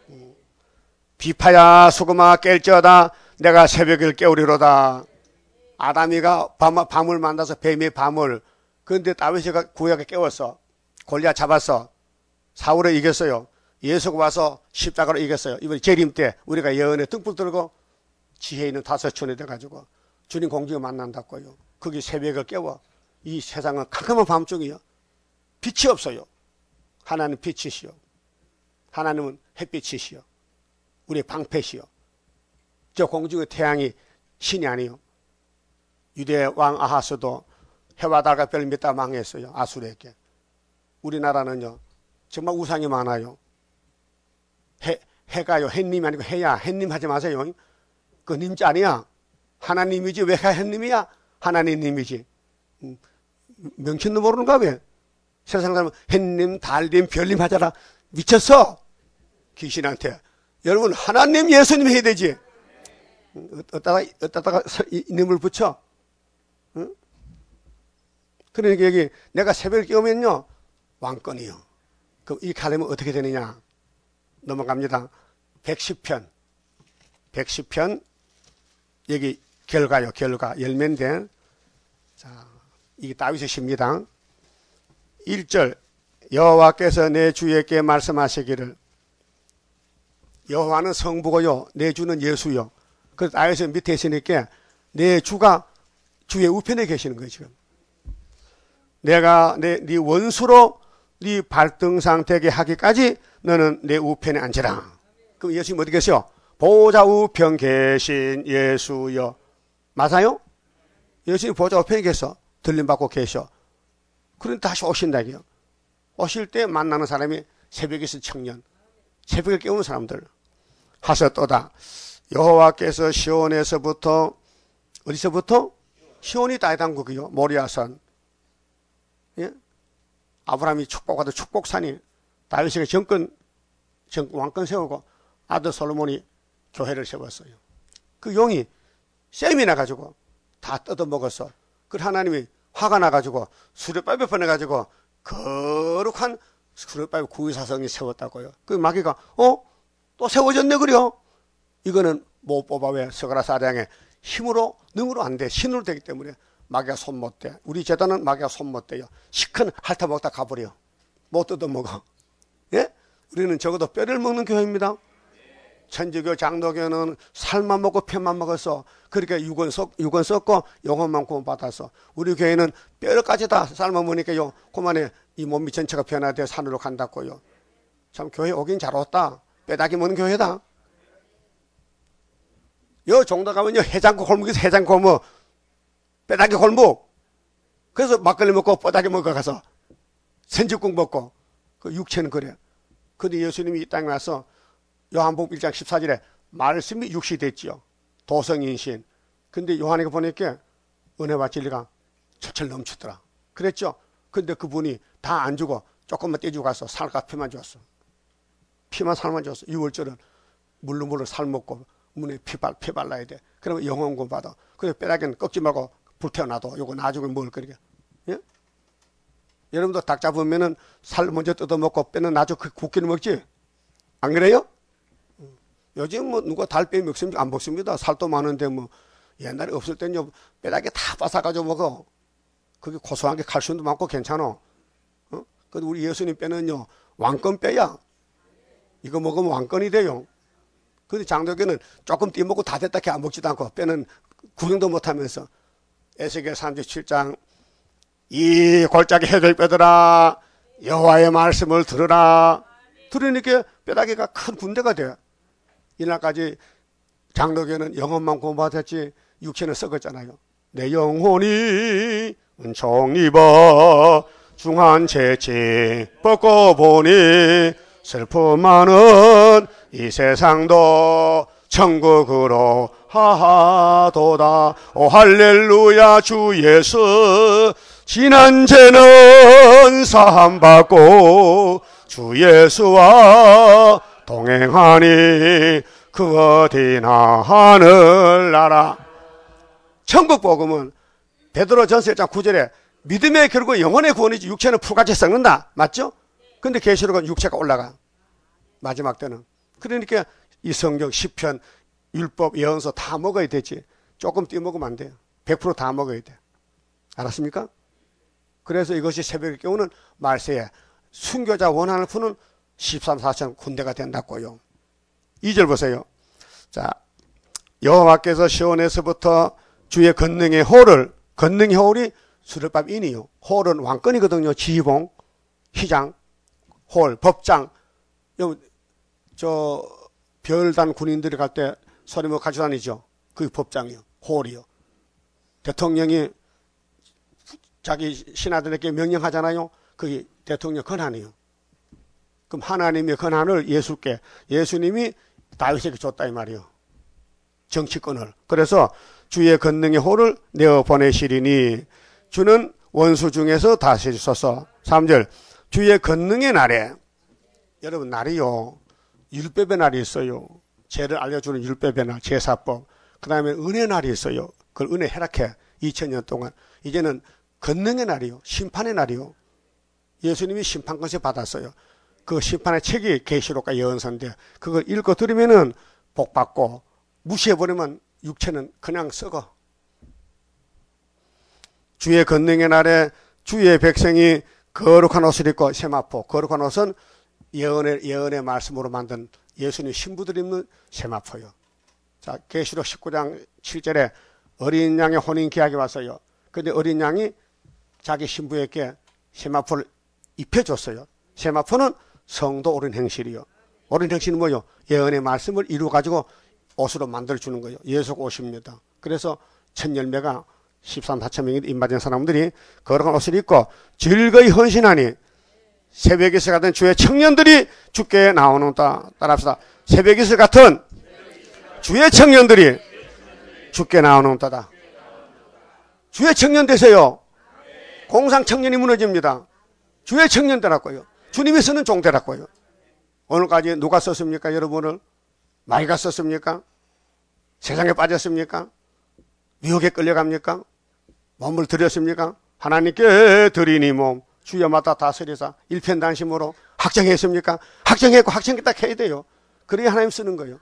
비파야 수금아 깰지어다. 내가 새벽을 깨우리로다. 아담이가 밤, 밤을 만나서 뱀의 밤을. 그런데 다윗이가 구약에 깨웠어. 골리앗 잡았어. 사울을 이겼어요. 예수가 와서 십자가로 이겼어요. 이번에 재림 때 우리가 예언에 등불 들고 지혜 있는 다섯 촌이 돼가지고 주님 공중에 만난다고요. 거기 새벽을 깨워. 이 세상은 캄캄한 밤중이요. 빛이 없어요. 하나님 빛이시요. 하나님은 햇빛이시요. 우리의 방패시요. 저 공중의 태양이 신이 아니요. 유대 왕 아하스도 해와 달과 별을 믿다 망했어요. 아수르에게. 우리나라는요 정말 우상이 많아요. 해, 해가요 햇님이 아니고 해야. 햇님 하지 마세요. 그 님자 아니야. 하나님이지. 왜 햇님이야? 하나님님이지. 음, 명칭도 모르는가 왜? 세상 사람은 햇님, 달님, 별님 하잖아. 미쳤어. 귀신한테. 여러분 하나님 예수님 해야 되지. 어디다가 어디다가 이름을 붙여. 응? 그러니까 여기 내가 새벽을 깨우면요 왕권이요. 그럼 이렇게 하려면 어떻게 되느냐? 넘어갑니다. 백십 편. 백십 편. 여기 결과요. 결과. 열매인데. 자, 이게 다윗의 시입니다. 일 절. 여호와께서 내 주에게 말씀하시기를. 여호와는 성부고요. 내 주는 예수요. 그래서 다윗은 밑에 있으니까 내 주가 주의 우편에 계시는 거예요, 지금. 내가 내, 네 원수로 네 발등상 되게 하기까지 너는 내 우편에 앉으라. 그럼 예수님 어디 계셔? 보좌 우편 계신 예수여. 맞아요? 예수님 보좌 우편에 계셔. 들림받고 계셔. 그런데 다시 오신다, 이게요. 오실 때 만나는 사람이 새벽에 있을 청년, 새벽에 깨우는 사람들. 하셨도다. 여호와께서 시온에서부터, 어디서부터? 시온이 다윗왕국이요. 모리아산. 예? 아브라함이 축복받은 축복산이 다윗에게 정권, 정권, 왕권 세우고 아들 솔로몬이 교회를 세웠어요. 그 용이 셈이 나가지고 다 뜯어먹었어. 그 하나님이 화가 나가지고 수레바위 보내가지고 거룩한 수레바위 구의사성이 세웠다고요. 그 마귀가 어? 또 세워졌네 그려? 이거는 못 뽑아. 왜? 스가랴 사 장에 힘으로 능으로 안 돼. 신으로 되기 때문에 마귀가 손 못 대. 우리 제단은 마귀가 손 못 대요. 시큰 핥아 먹다 가버려. 못 뜯어 먹어. 예? 우리는 적어도 뼈를 먹는 교회입니다. 천주교 장로교는 살만 먹고 편만 먹었어. 그러니까 육은 썩, 육은 썩고 영혼만 구원받았어. 우리 교회는 뼈를까지 다 삶아 먹으니까요. 그만에 이 몸이 전체가 변화되어 산으로 간다고요. 참 교회 오긴 잘 왔다. 뼈다귀 먹는 교회다. 여 종도 가면요 해장국 골목에서 해장국 뭐 뼈다귀 골목. 그래서 막걸리 먹고 뼈다귀 먹어 가서 sen죽국 먹고. 그 육체는 그래. 근데 예수님이 이 땅에 와서 요한복음 일 장 십사 절에 말씀이 육시 됐지요. 도성인신. 근데 요한이가 보니까 은혜와 진리가 철철 넘치더라. 그랬죠. 근데 그분이 다 안 주고 조금만 떼주고 가서 살과 피만 줬어. 피만 살만 줬어. 유월절은 물로 물로 살 먹고 문에 피, 발, 피 발라야 돼. 그러면 영혼 구원 받아. 그래서 뼈다귀는 꺾지 말고 불태워놔도 요거 나중에 먹을 거니까. 예? 여러분도 닭 잡으면은 살 먼저 뜯어먹고 뼈는 나중에 그 굽기는 먹지? 안 그래요? 요즘 뭐 누가 달빼 먹습니까? 안 먹습니다. 살도 많은데 뭐 옛날에 없을 때는요 뼈다귀 다 빠삭가지고 먹어. 그게 고소한 게 칼슘도 많고 괜찮아. 어? 근데 우리 예수님 뼈는요 왕건 뼈야. 이거 먹으면 왕건이 돼요. 근데 장독에는 조금 띠먹고 다 됐다 이렇게 안 먹지도 않고 뼈는 구경도 못하면서 에스겔 삼십칠 장 이 골짜기 해될 뼈들아 여호와의 말씀을 들으라. 들으니까 뼈다귀가 큰 군대가 돼. 이날까지 장독에는 영혼만 공부하셨지 육체는 썩었잖아요. 내 영혼이 은총 입어 중한 채찍 벗고 보니 슬픔 많은 이 세상도 천국으로 하하도다. 오 할렐루야 주 예수 지난 죄는 사함받고 주 예수와 동행하니 그 어디나 하늘나라. 천국 복음은 베드로 전서 일 장 구 절에 믿음의 결국 영혼의 구원이지 육체는 풀같이 썩는다. 맞죠? 근데 계시록은 육체가 올라가. 마지막 때는. 그러니까 이 성경, 시편, 율법, 예언서 다 먹어야 되지. 조금 띄먹으면 안 돼요. 백 퍼센트 다 먹어야 돼. 알았습니까? 그래서 이것이 새벽에 깨우는 말세에 순교자 원한을 푸는 십삼, 사천 군대가 된다고요. 이 절 보세요. 자, 여호와께서 시온에서부터 주의 권능의 호를, 권능의 호울이 수르밥인이요. 홀은 왕권이거든요. 지휘봉, 희장, 홀, 법장. 저 별단 군인들이 갈 때 서리 뭐 가져다니죠. 그게 법장이요. 홀이요. 대통령이 자기 신하들에게 명령하잖아요. 그게 대통령 권한이요. 그럼 하나님의 권한을 예수께, 예수님이 다윗에게 줬다 이 말이요. 정치권을. 그래서 주의 권능의 호를 내어 보내시리니 주는 원수 중에서 다스리소서. 삼 절 주의 권능의 날에, 여러분 날이요 율법의 날이 있어요. 죄를 알려주는 율법의 날, 제사법. 그 다음에 은혜 날이 있어요. 그걸 은혜 허락해. 이천 년 동안. 이제는 권능의 날이요, 심판의 날이요. 예수님이 심판권세 받았어요. 그 심판의 책이 계시록과 예언서인데 그걸 읽고 들으면은 복 받고, 무시해버리면 육체는 그냥 썩어. 주의 권능의 날에 주의 백성이 거룩한 옷을 입고, 세마포, 거룩한 옷은 예언의, 예언의 말씀으로 만든 예수님 신부들 입는 세마포요. 자, 계시록 십구 장 칠 절에 어린 양의 혼인 계약이 왔어요. 근데 어린 양이 자기 신부에게 세마포를 입혀줬어요. 세마포는 성도 옳은 행실이요. 옳은 행실은 뭐요? 예언의 말씀을 이루어가지고 옷으로 만들어주는 거예요. 예수가 옷입니다. 그래서 천 열매가 십삼, 사천 명이 입맞은 사람들이 거룩한 옷을 입고 즐거이 헌신하니 새벽이슬 같은 주의 청년들이 주께 나오는다. 따라합시다. 새벽이슬 같은 주의 청년들이 주께 나오는다다. 주의 청년 되세요. 공상 청년이 무너집니다. 주의 청년 되라고요. 주님이 쓰는 종 되라고요. 오늘까지 누가 썼습니까? 여러분을 마귀가 썼습니까? 세상에 빠졌습니까? 미혹에 끌려갑니까? 몸을 드렸습니까? 하나님께 드리니 몸 주여 맡아 다스리사 일편단심으로 확정했습니까? 확정했고 확정했다 해야 돼요. 그래야 하나님 쓰는 거예요.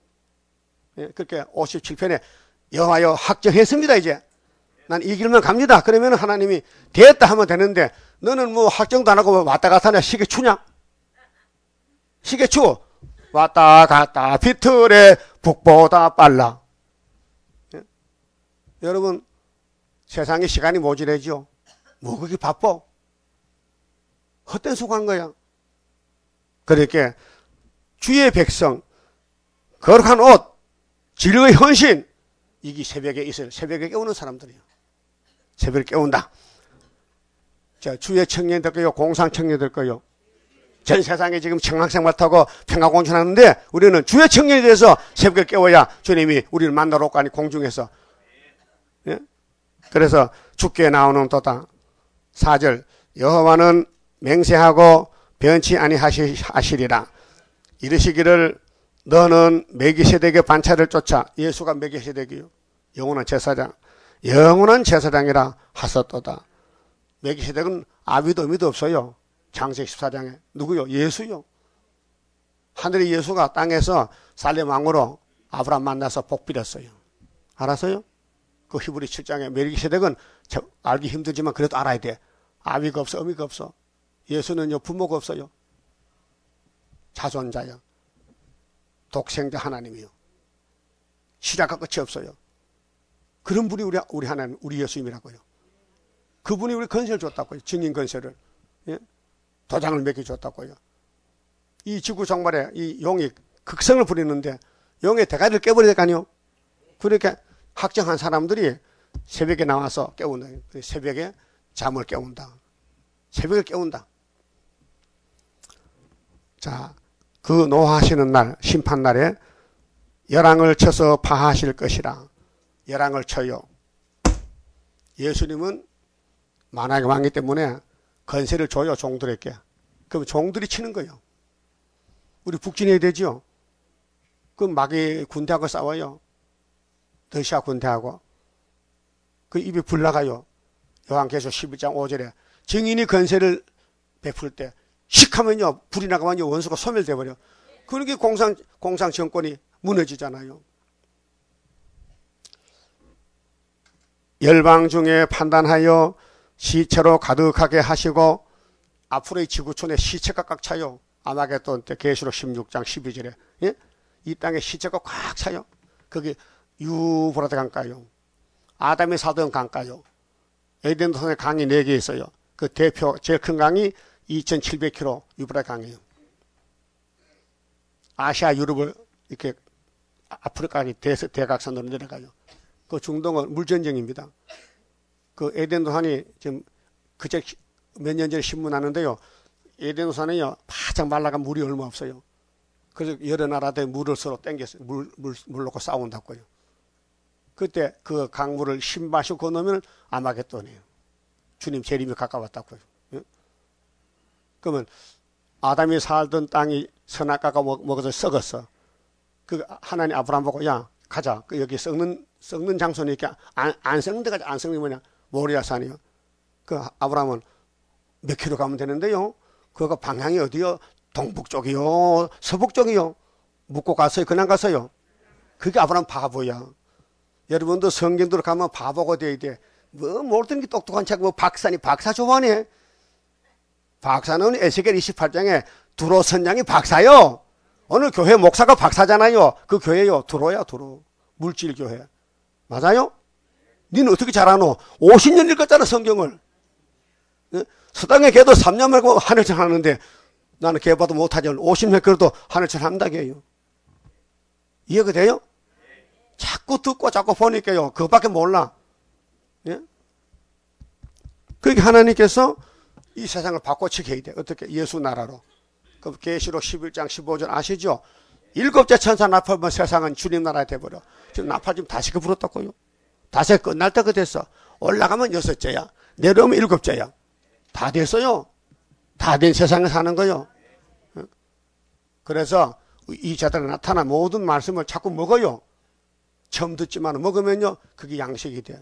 예, 그렇게 오십칠 편에 여호와여 확정했습니다. 이제 난 이 길만 갑니다. 그러면 하나님이 됐다 하면 되는데, 너는 뭐 확정도 안 하고 왔다 갔다 하냐? 시계 추냐? 시계 추 왔다 갔다 비틀에 북보다 빨라. 예? 여러분 세상에 시간이 모자라죠. 뭐 그렇게 바빠? 헛된 수고한 거야. 그렇게 주의 백성, 거룩한 옷, 진리의 헌신, 이게 새벽에 있어요. 새벽에 깨우는 사람들이에요. 새벽에 깨운다. 자, 주의 청년 될 거요, 공상 청년 될 거요. 전 세상에 지금 청학생활 타고 평화공천하는데 우리는 주의 청년이 돼서 새벽에 깨워야 주님이 우리를 만나러 올 거 아니, 공중에서. 예? 그래서 주께 나오는 도다. 사 절 여호와는 맹세하고 변치 아니하시리라. 이르시기를 너는 멜기세덱의 반차를 쫓아. 예수가 멜기세덱이요, 영원한 제사장, 영원한 제사장이라 하셨도다. 멜기세덱은 아비도 어미도 없어요. 창세기 십사 장에 누구요? 예수요. 하늘의 예수가 땅에서 살렘 왕으로 아브라함 만나서 복 빌었어요. 알았어요? 그 히브리 칠 장에 멜기세덱은 알기 힘들지만 그래도 알아야 돼. 아비가 없어, 어미가 없어. 예수는요, 부모가 없어요. 자존자요. 독생자 하나님이요. 시작과 끝이 없어요. 그런 분이 우리, 우리 하나님, 우리 예수님이라고요. 그분이 우리 건세를 줬다고요. 증인 건세를. 예? 도장을 몇 개 줬다고요. 이 지구 종말에 이 용이 극성을 부리는데 용의 대가리를 깨버려야 될 거 아니요? 그러니까 확정한 사람들이 새벽에 나와서 깨운다. 새벽에 잠을 깨운다. 새벽에 깨운다. 자, 그 노하시는 날, 심판날에 열왕을 쳐서 파하실 것이라. 열왕을 쳐요. 예수님은 만왕의 왕이기 때문에 건세를 줘요, 종들에게. 그럼 종들이 치는 거예요. 우리 북진해야 되죠? 그럼 마귀 군대하고 싸워요. 러시아 군대하고. 그 입이 불 나가요. 요한계시록 십일 장 오 절에 증인이 건세를 베풀 때 식 하면요, 불이 나가면요, 원수가 소멸돼 버려. 그러니까 공산, 공산 정권이 무너지잖아요. 열방 중에 판단하여 시체로 가득하게 하시고, 앞으로의 지구촌에 시체가 꽉 차요. 아마겟돈 때 계시록 십육 장 십이 절에. 예? 이 땅에 시체가 꽉 차요. 거기 유브라데 강가요. 아담이 살던 강가요. 에덴 동산에 강이 네 개 있어요. 그 대표 제일 큰 강이 이천칠백 킬로미터 유브라데 강이에요. 아시아 유럽을 이렇게 아프리카까지 대각선으로 내려가요. 그 중동은 물전쟁입니다. 그 에덴 동산이 지금 그제 몇 년 전에 신문하는데요. 에덴 동산은요, 바짝 말라가 물이 얼마 없어요. 그래서 여러 나라들 물을 서로 땡겼어요. 물, 물, 물 놓고 싸운다고요. 그때 그 강물을 신바씩 건너면 아마겟돈이에요. 주님 재림이 가까웠다고요. 예? 그러면 아담이 살던 땅이 선악과가 먹어서 썩었어. 그 하나님 아브라함 보고, 야, 가자. 그 여기 썩는, 썩는 장소니까 안, 안 썩는 데가 안 썩는 게 뭐냐? 모리아산이요. 그 아브라함은 몇 킬로 가면 되는데요. 그거 방향이 어디요? 동북 쪽이요? 서북 쪽이요? 묻고 갔어요? 그냥 갔어요? 그게 아브라함 바보야. 여러분도 성경대로 가면 바보가 돼야 돼. 뭐, 모르던 게 똑똑한 책, 뭐, 박사니, 박사 좋아하네. 박사는 에스겔 이십팔 장에 두로 선장이 박사요. 오늘 교회 목사가 박사잖아요. 그 교회요. 두로야, 두로. 물질교회. 맞아요? 니는 어떻게 잘하노? 오십 년 읽었잖아, 성경을. 서당에 걔도 삼 년 말고 하늘천 하는데 나는 걔 봐도 못하죠. 오십 년 그래도 하늘천 한다게요. 이해가 돼요? 자꾸 듣고 자꾸 보니까요. 그거밖에 몰라. 예? 그러니까 하나님께서 이 세상을 바꿔치게 해야 돼. 어떻게? 예수 나라로. 그럼 계시록 십일 장 십오 절 아시죠? 일곱째 천사 나팔면 세상은 주님 나라에 돼버려. 지금 나팔 지금 다시 그 불었다고요. 다시 끝날 때가 됐어. 올라가면 여섯째야. 내려오면 일곱째야. 다 됐어요. 다 된 세상에 사는 거요. 그래서 이 자들에 나타난 모든 말씀을 자꾸 먹어요. 처음 듣지만 먹으면요, 그게 양식이 돼.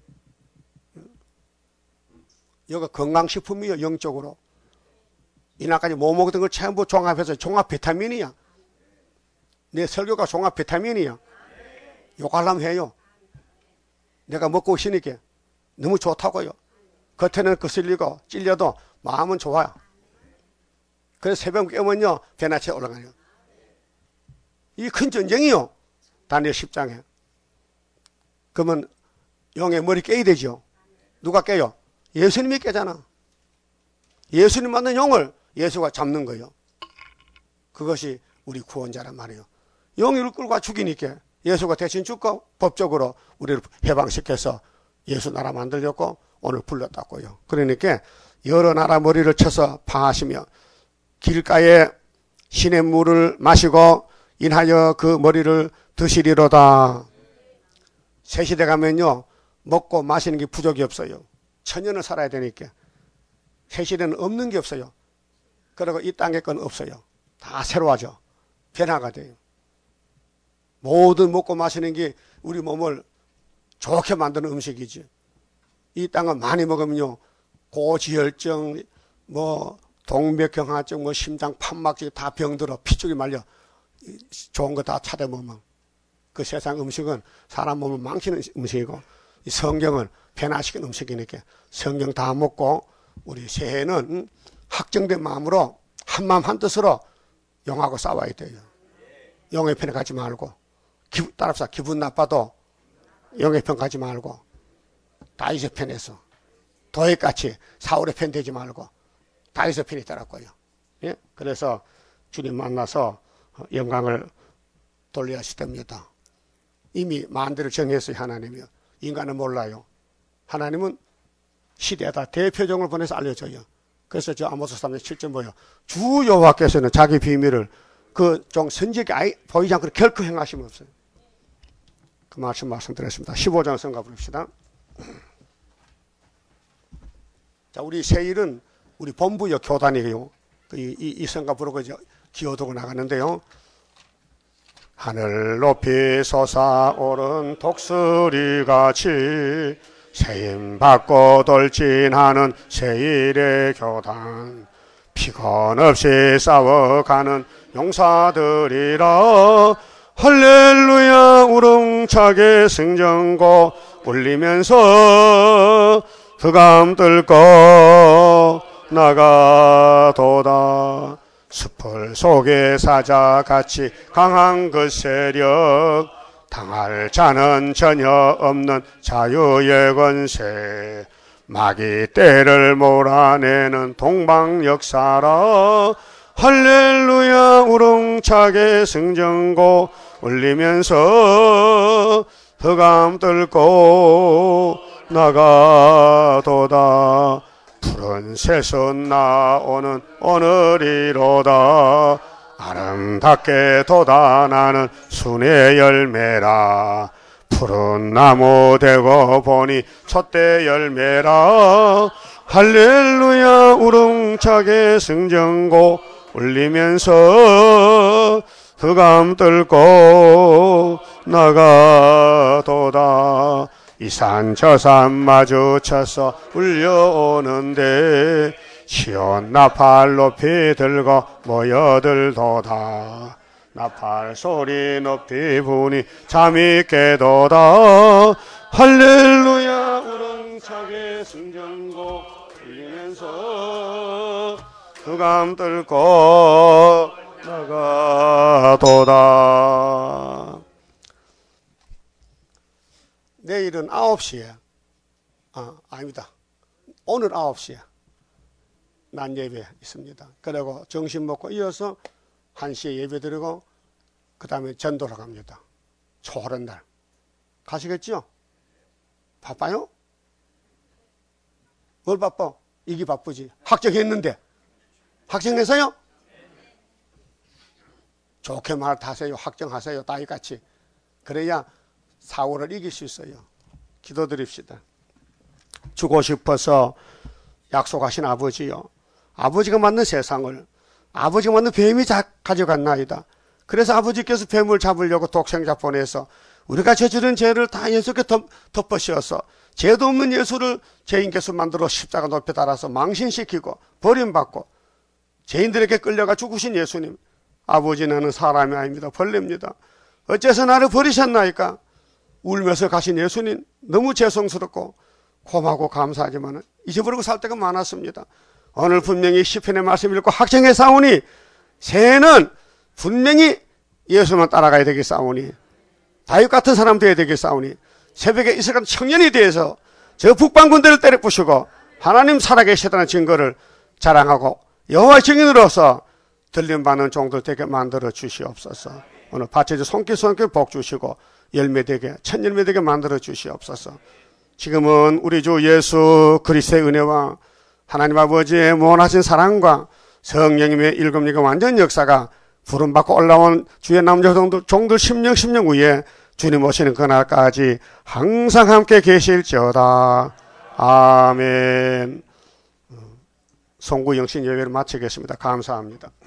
여기가 건강식품이요, 영적으로. 이날까지 못 먹었던 걸 전부 종합해서 종합 비타민이야. 내 설교가 종합 비타민이야. 욕하려면 해요. 내가 먹고 있으니까 너무 좋다고요. 겉에는 거슬리고 찔려도 마음은 좋아요. 그래서 새벽 깨면요, 배나체 올라가요. 이 큰 전쟁이요. 다니엘 십 장에. 그러면 용의 머리 깨야 되죠. 누가 깨요? 예수님이 깨잖아. 예수님 만든 용을 예수가 잡는 거예요. 그것이 우리 구원자란 말이에요. 용을 끌고 죽이니까 예수가 대신 죽고 법적으로 우리를 해방시켜서 예수 나라 만들렸고 오늘 불렀다고요. 그러니까 여러 나라 머리를 쳐서 파하시며 길가에 신의 물을 마시고 인하여 그 머리를 드시리로다. 새 시대 가면요, 먹고 마시는 게 부족이 없어요. 천년을 살아야 되니까. 새 시대는 없는 게 없어요. 그리고 이 땅의 건 없어요. 다 새로워져. 변화가 돼요. 모든 먹고 마시는 게 우리 몸을 좋게 만드는 음식이지. 이 땅은 많이 먹으면요, 고지혈증, 뭐 동맥경화증, 뭐 심장 판막증 다 병들어 피줄이 말려 좋은 거 다 찾아 먹으면 그 세상 음식은 사람 몸을 망치는 음식이고 이 성경은 변화시키는 음식이니까 성경 다 먹고 우리 새해는 확정된 마음으로 한마음 한뜻으로 영하고 싸워야 돼요. 영의 편에 가지 말고 기분, 따라서 기분 나빠도 영의 편 가지 말고 다윗의 편에서 도액같이 사울의 편 되지 말고 다윗의 편이 있더라고요. 예? 그래서 주님 만나서 영광을 돌려야 하시답니다. 이미 만대를 정했어요. 하나님이요. 인간은 몰라요. 하나님은 시대에다 대표종을 보내서 알려줘요. 그래서 저 아모스 삼 장 칠 절 뭐요? 주 여호와께서는 자기 비밀을 그 종 선지에게 아예 보이지 않고 결코 행하심 없어요. 그 말씀 말씀드렸습니다. 십오 장 성가 부릅시다. 자, 우리 세일은 우리 본부요 교단이에요. 이, 이, 이 성가 부르고 이제 기어두고 나가는데요. 하늘 높이 솟아오른 독수리같이 세임받고 돌진하는 세일의 교단, 피곤 없이 싸워가는 용사들이라. 할렐루야 우렁차게 승전고 울리면서 흑암 뚫고 나가도다. 숲을 속에 사자같이 강한 그 세력, 당할 자는 전혀 없는 자유의 권세, 마귀 떼를 몰아내는 동방 역사라. 할렐루야 우렁차게 승전고 울리면서 흑암 뚫고 나가도다. 푸른 새순 나오는 오늘이로다. 아름답게 돋아나는 순의 열매라. 푸른 나무 되고 보니 촛대 열매라. 할렐루야 우렁차게 승전고 울리면서 흑암 뚫고 나가도다. 이 산 저 산 마주쳐서 울려오는데 시온 나팔 높이 들고 모여들도다. 나팔 소리 높이 부니 잠이 깨도다. 할렐루야 우렁차게 승전고 울리면서 흑암 뚫고 나가도다. 내일은 아홉 시에 아, 아닙니다. 오늘 아홉 시에 난 예배 있습니다. 그리고 점심 먹고 이어서 한 시에 예배 드리고 그 다음에 전도로 갑니다. 초하는 날 가시겠죠? 바빠요? 뭘 바빠? 이게 바쁘지. 확정했는데 확정해서요? 좋게 말하세요. 확정하세요. 다윗같이. 그래야 사울을 이길 수 있어요. 기도드립시다. 주고 싶어서 약속하신 아버지요. 아버지가 만든 세상을 아버지가 만든 뱀이 가져갔나이다. 그래서 아버지께서 뱀을 잡으려고 독생자 보내서 우리가 저지른 죄를 다 예수께 덮어씌워서 죄도 없는 예수를 죄인께서 만들어 십자가 높이 달아서 망신시키고 버림받고 죄인들에게 끌려가 죽으신 예수님. 아버지 나는 사람이 아닙니다. 벌레입니다. 어째서 나를 버리셨나이까? 울면서 가신 예수님 너무 죄송스럽고 고마고 감사하지만 잊어버리고 살 때가 많았습니다. 오늘 분명히 시편의 말씀 읽고 확정해 싸우니 새해는 분명히 예수만 따라가야 되겠사오니 다윗 같은 사람 되어야 되겠사오니 새벽에 이스라엘 같은 청년이 되어서 저 북방군대를 때려 부수고 하나님 살아계시다는 증거를 자랑하고 여호와의 증인으로서 들림받는 종들 되게 만들어 주시옵소서. 오늘 밭에서 손길 손길 복 주시고 열매되게 천열매되게 만들어 주시옵소서. 지금은 우리 주 예수 그리스도의 은혜와 하나님 아버지의 무한하신 사랑과 성령님의 일곱리가 완전 역사가 부름받고 올라온 주의 남자 종들, 종들 십령 십령 후에 주님 오시는 그날까지 항상 함께 계실지어다. 아멘. 송구 영신 예배를 마치겠습니다. 감사합니다.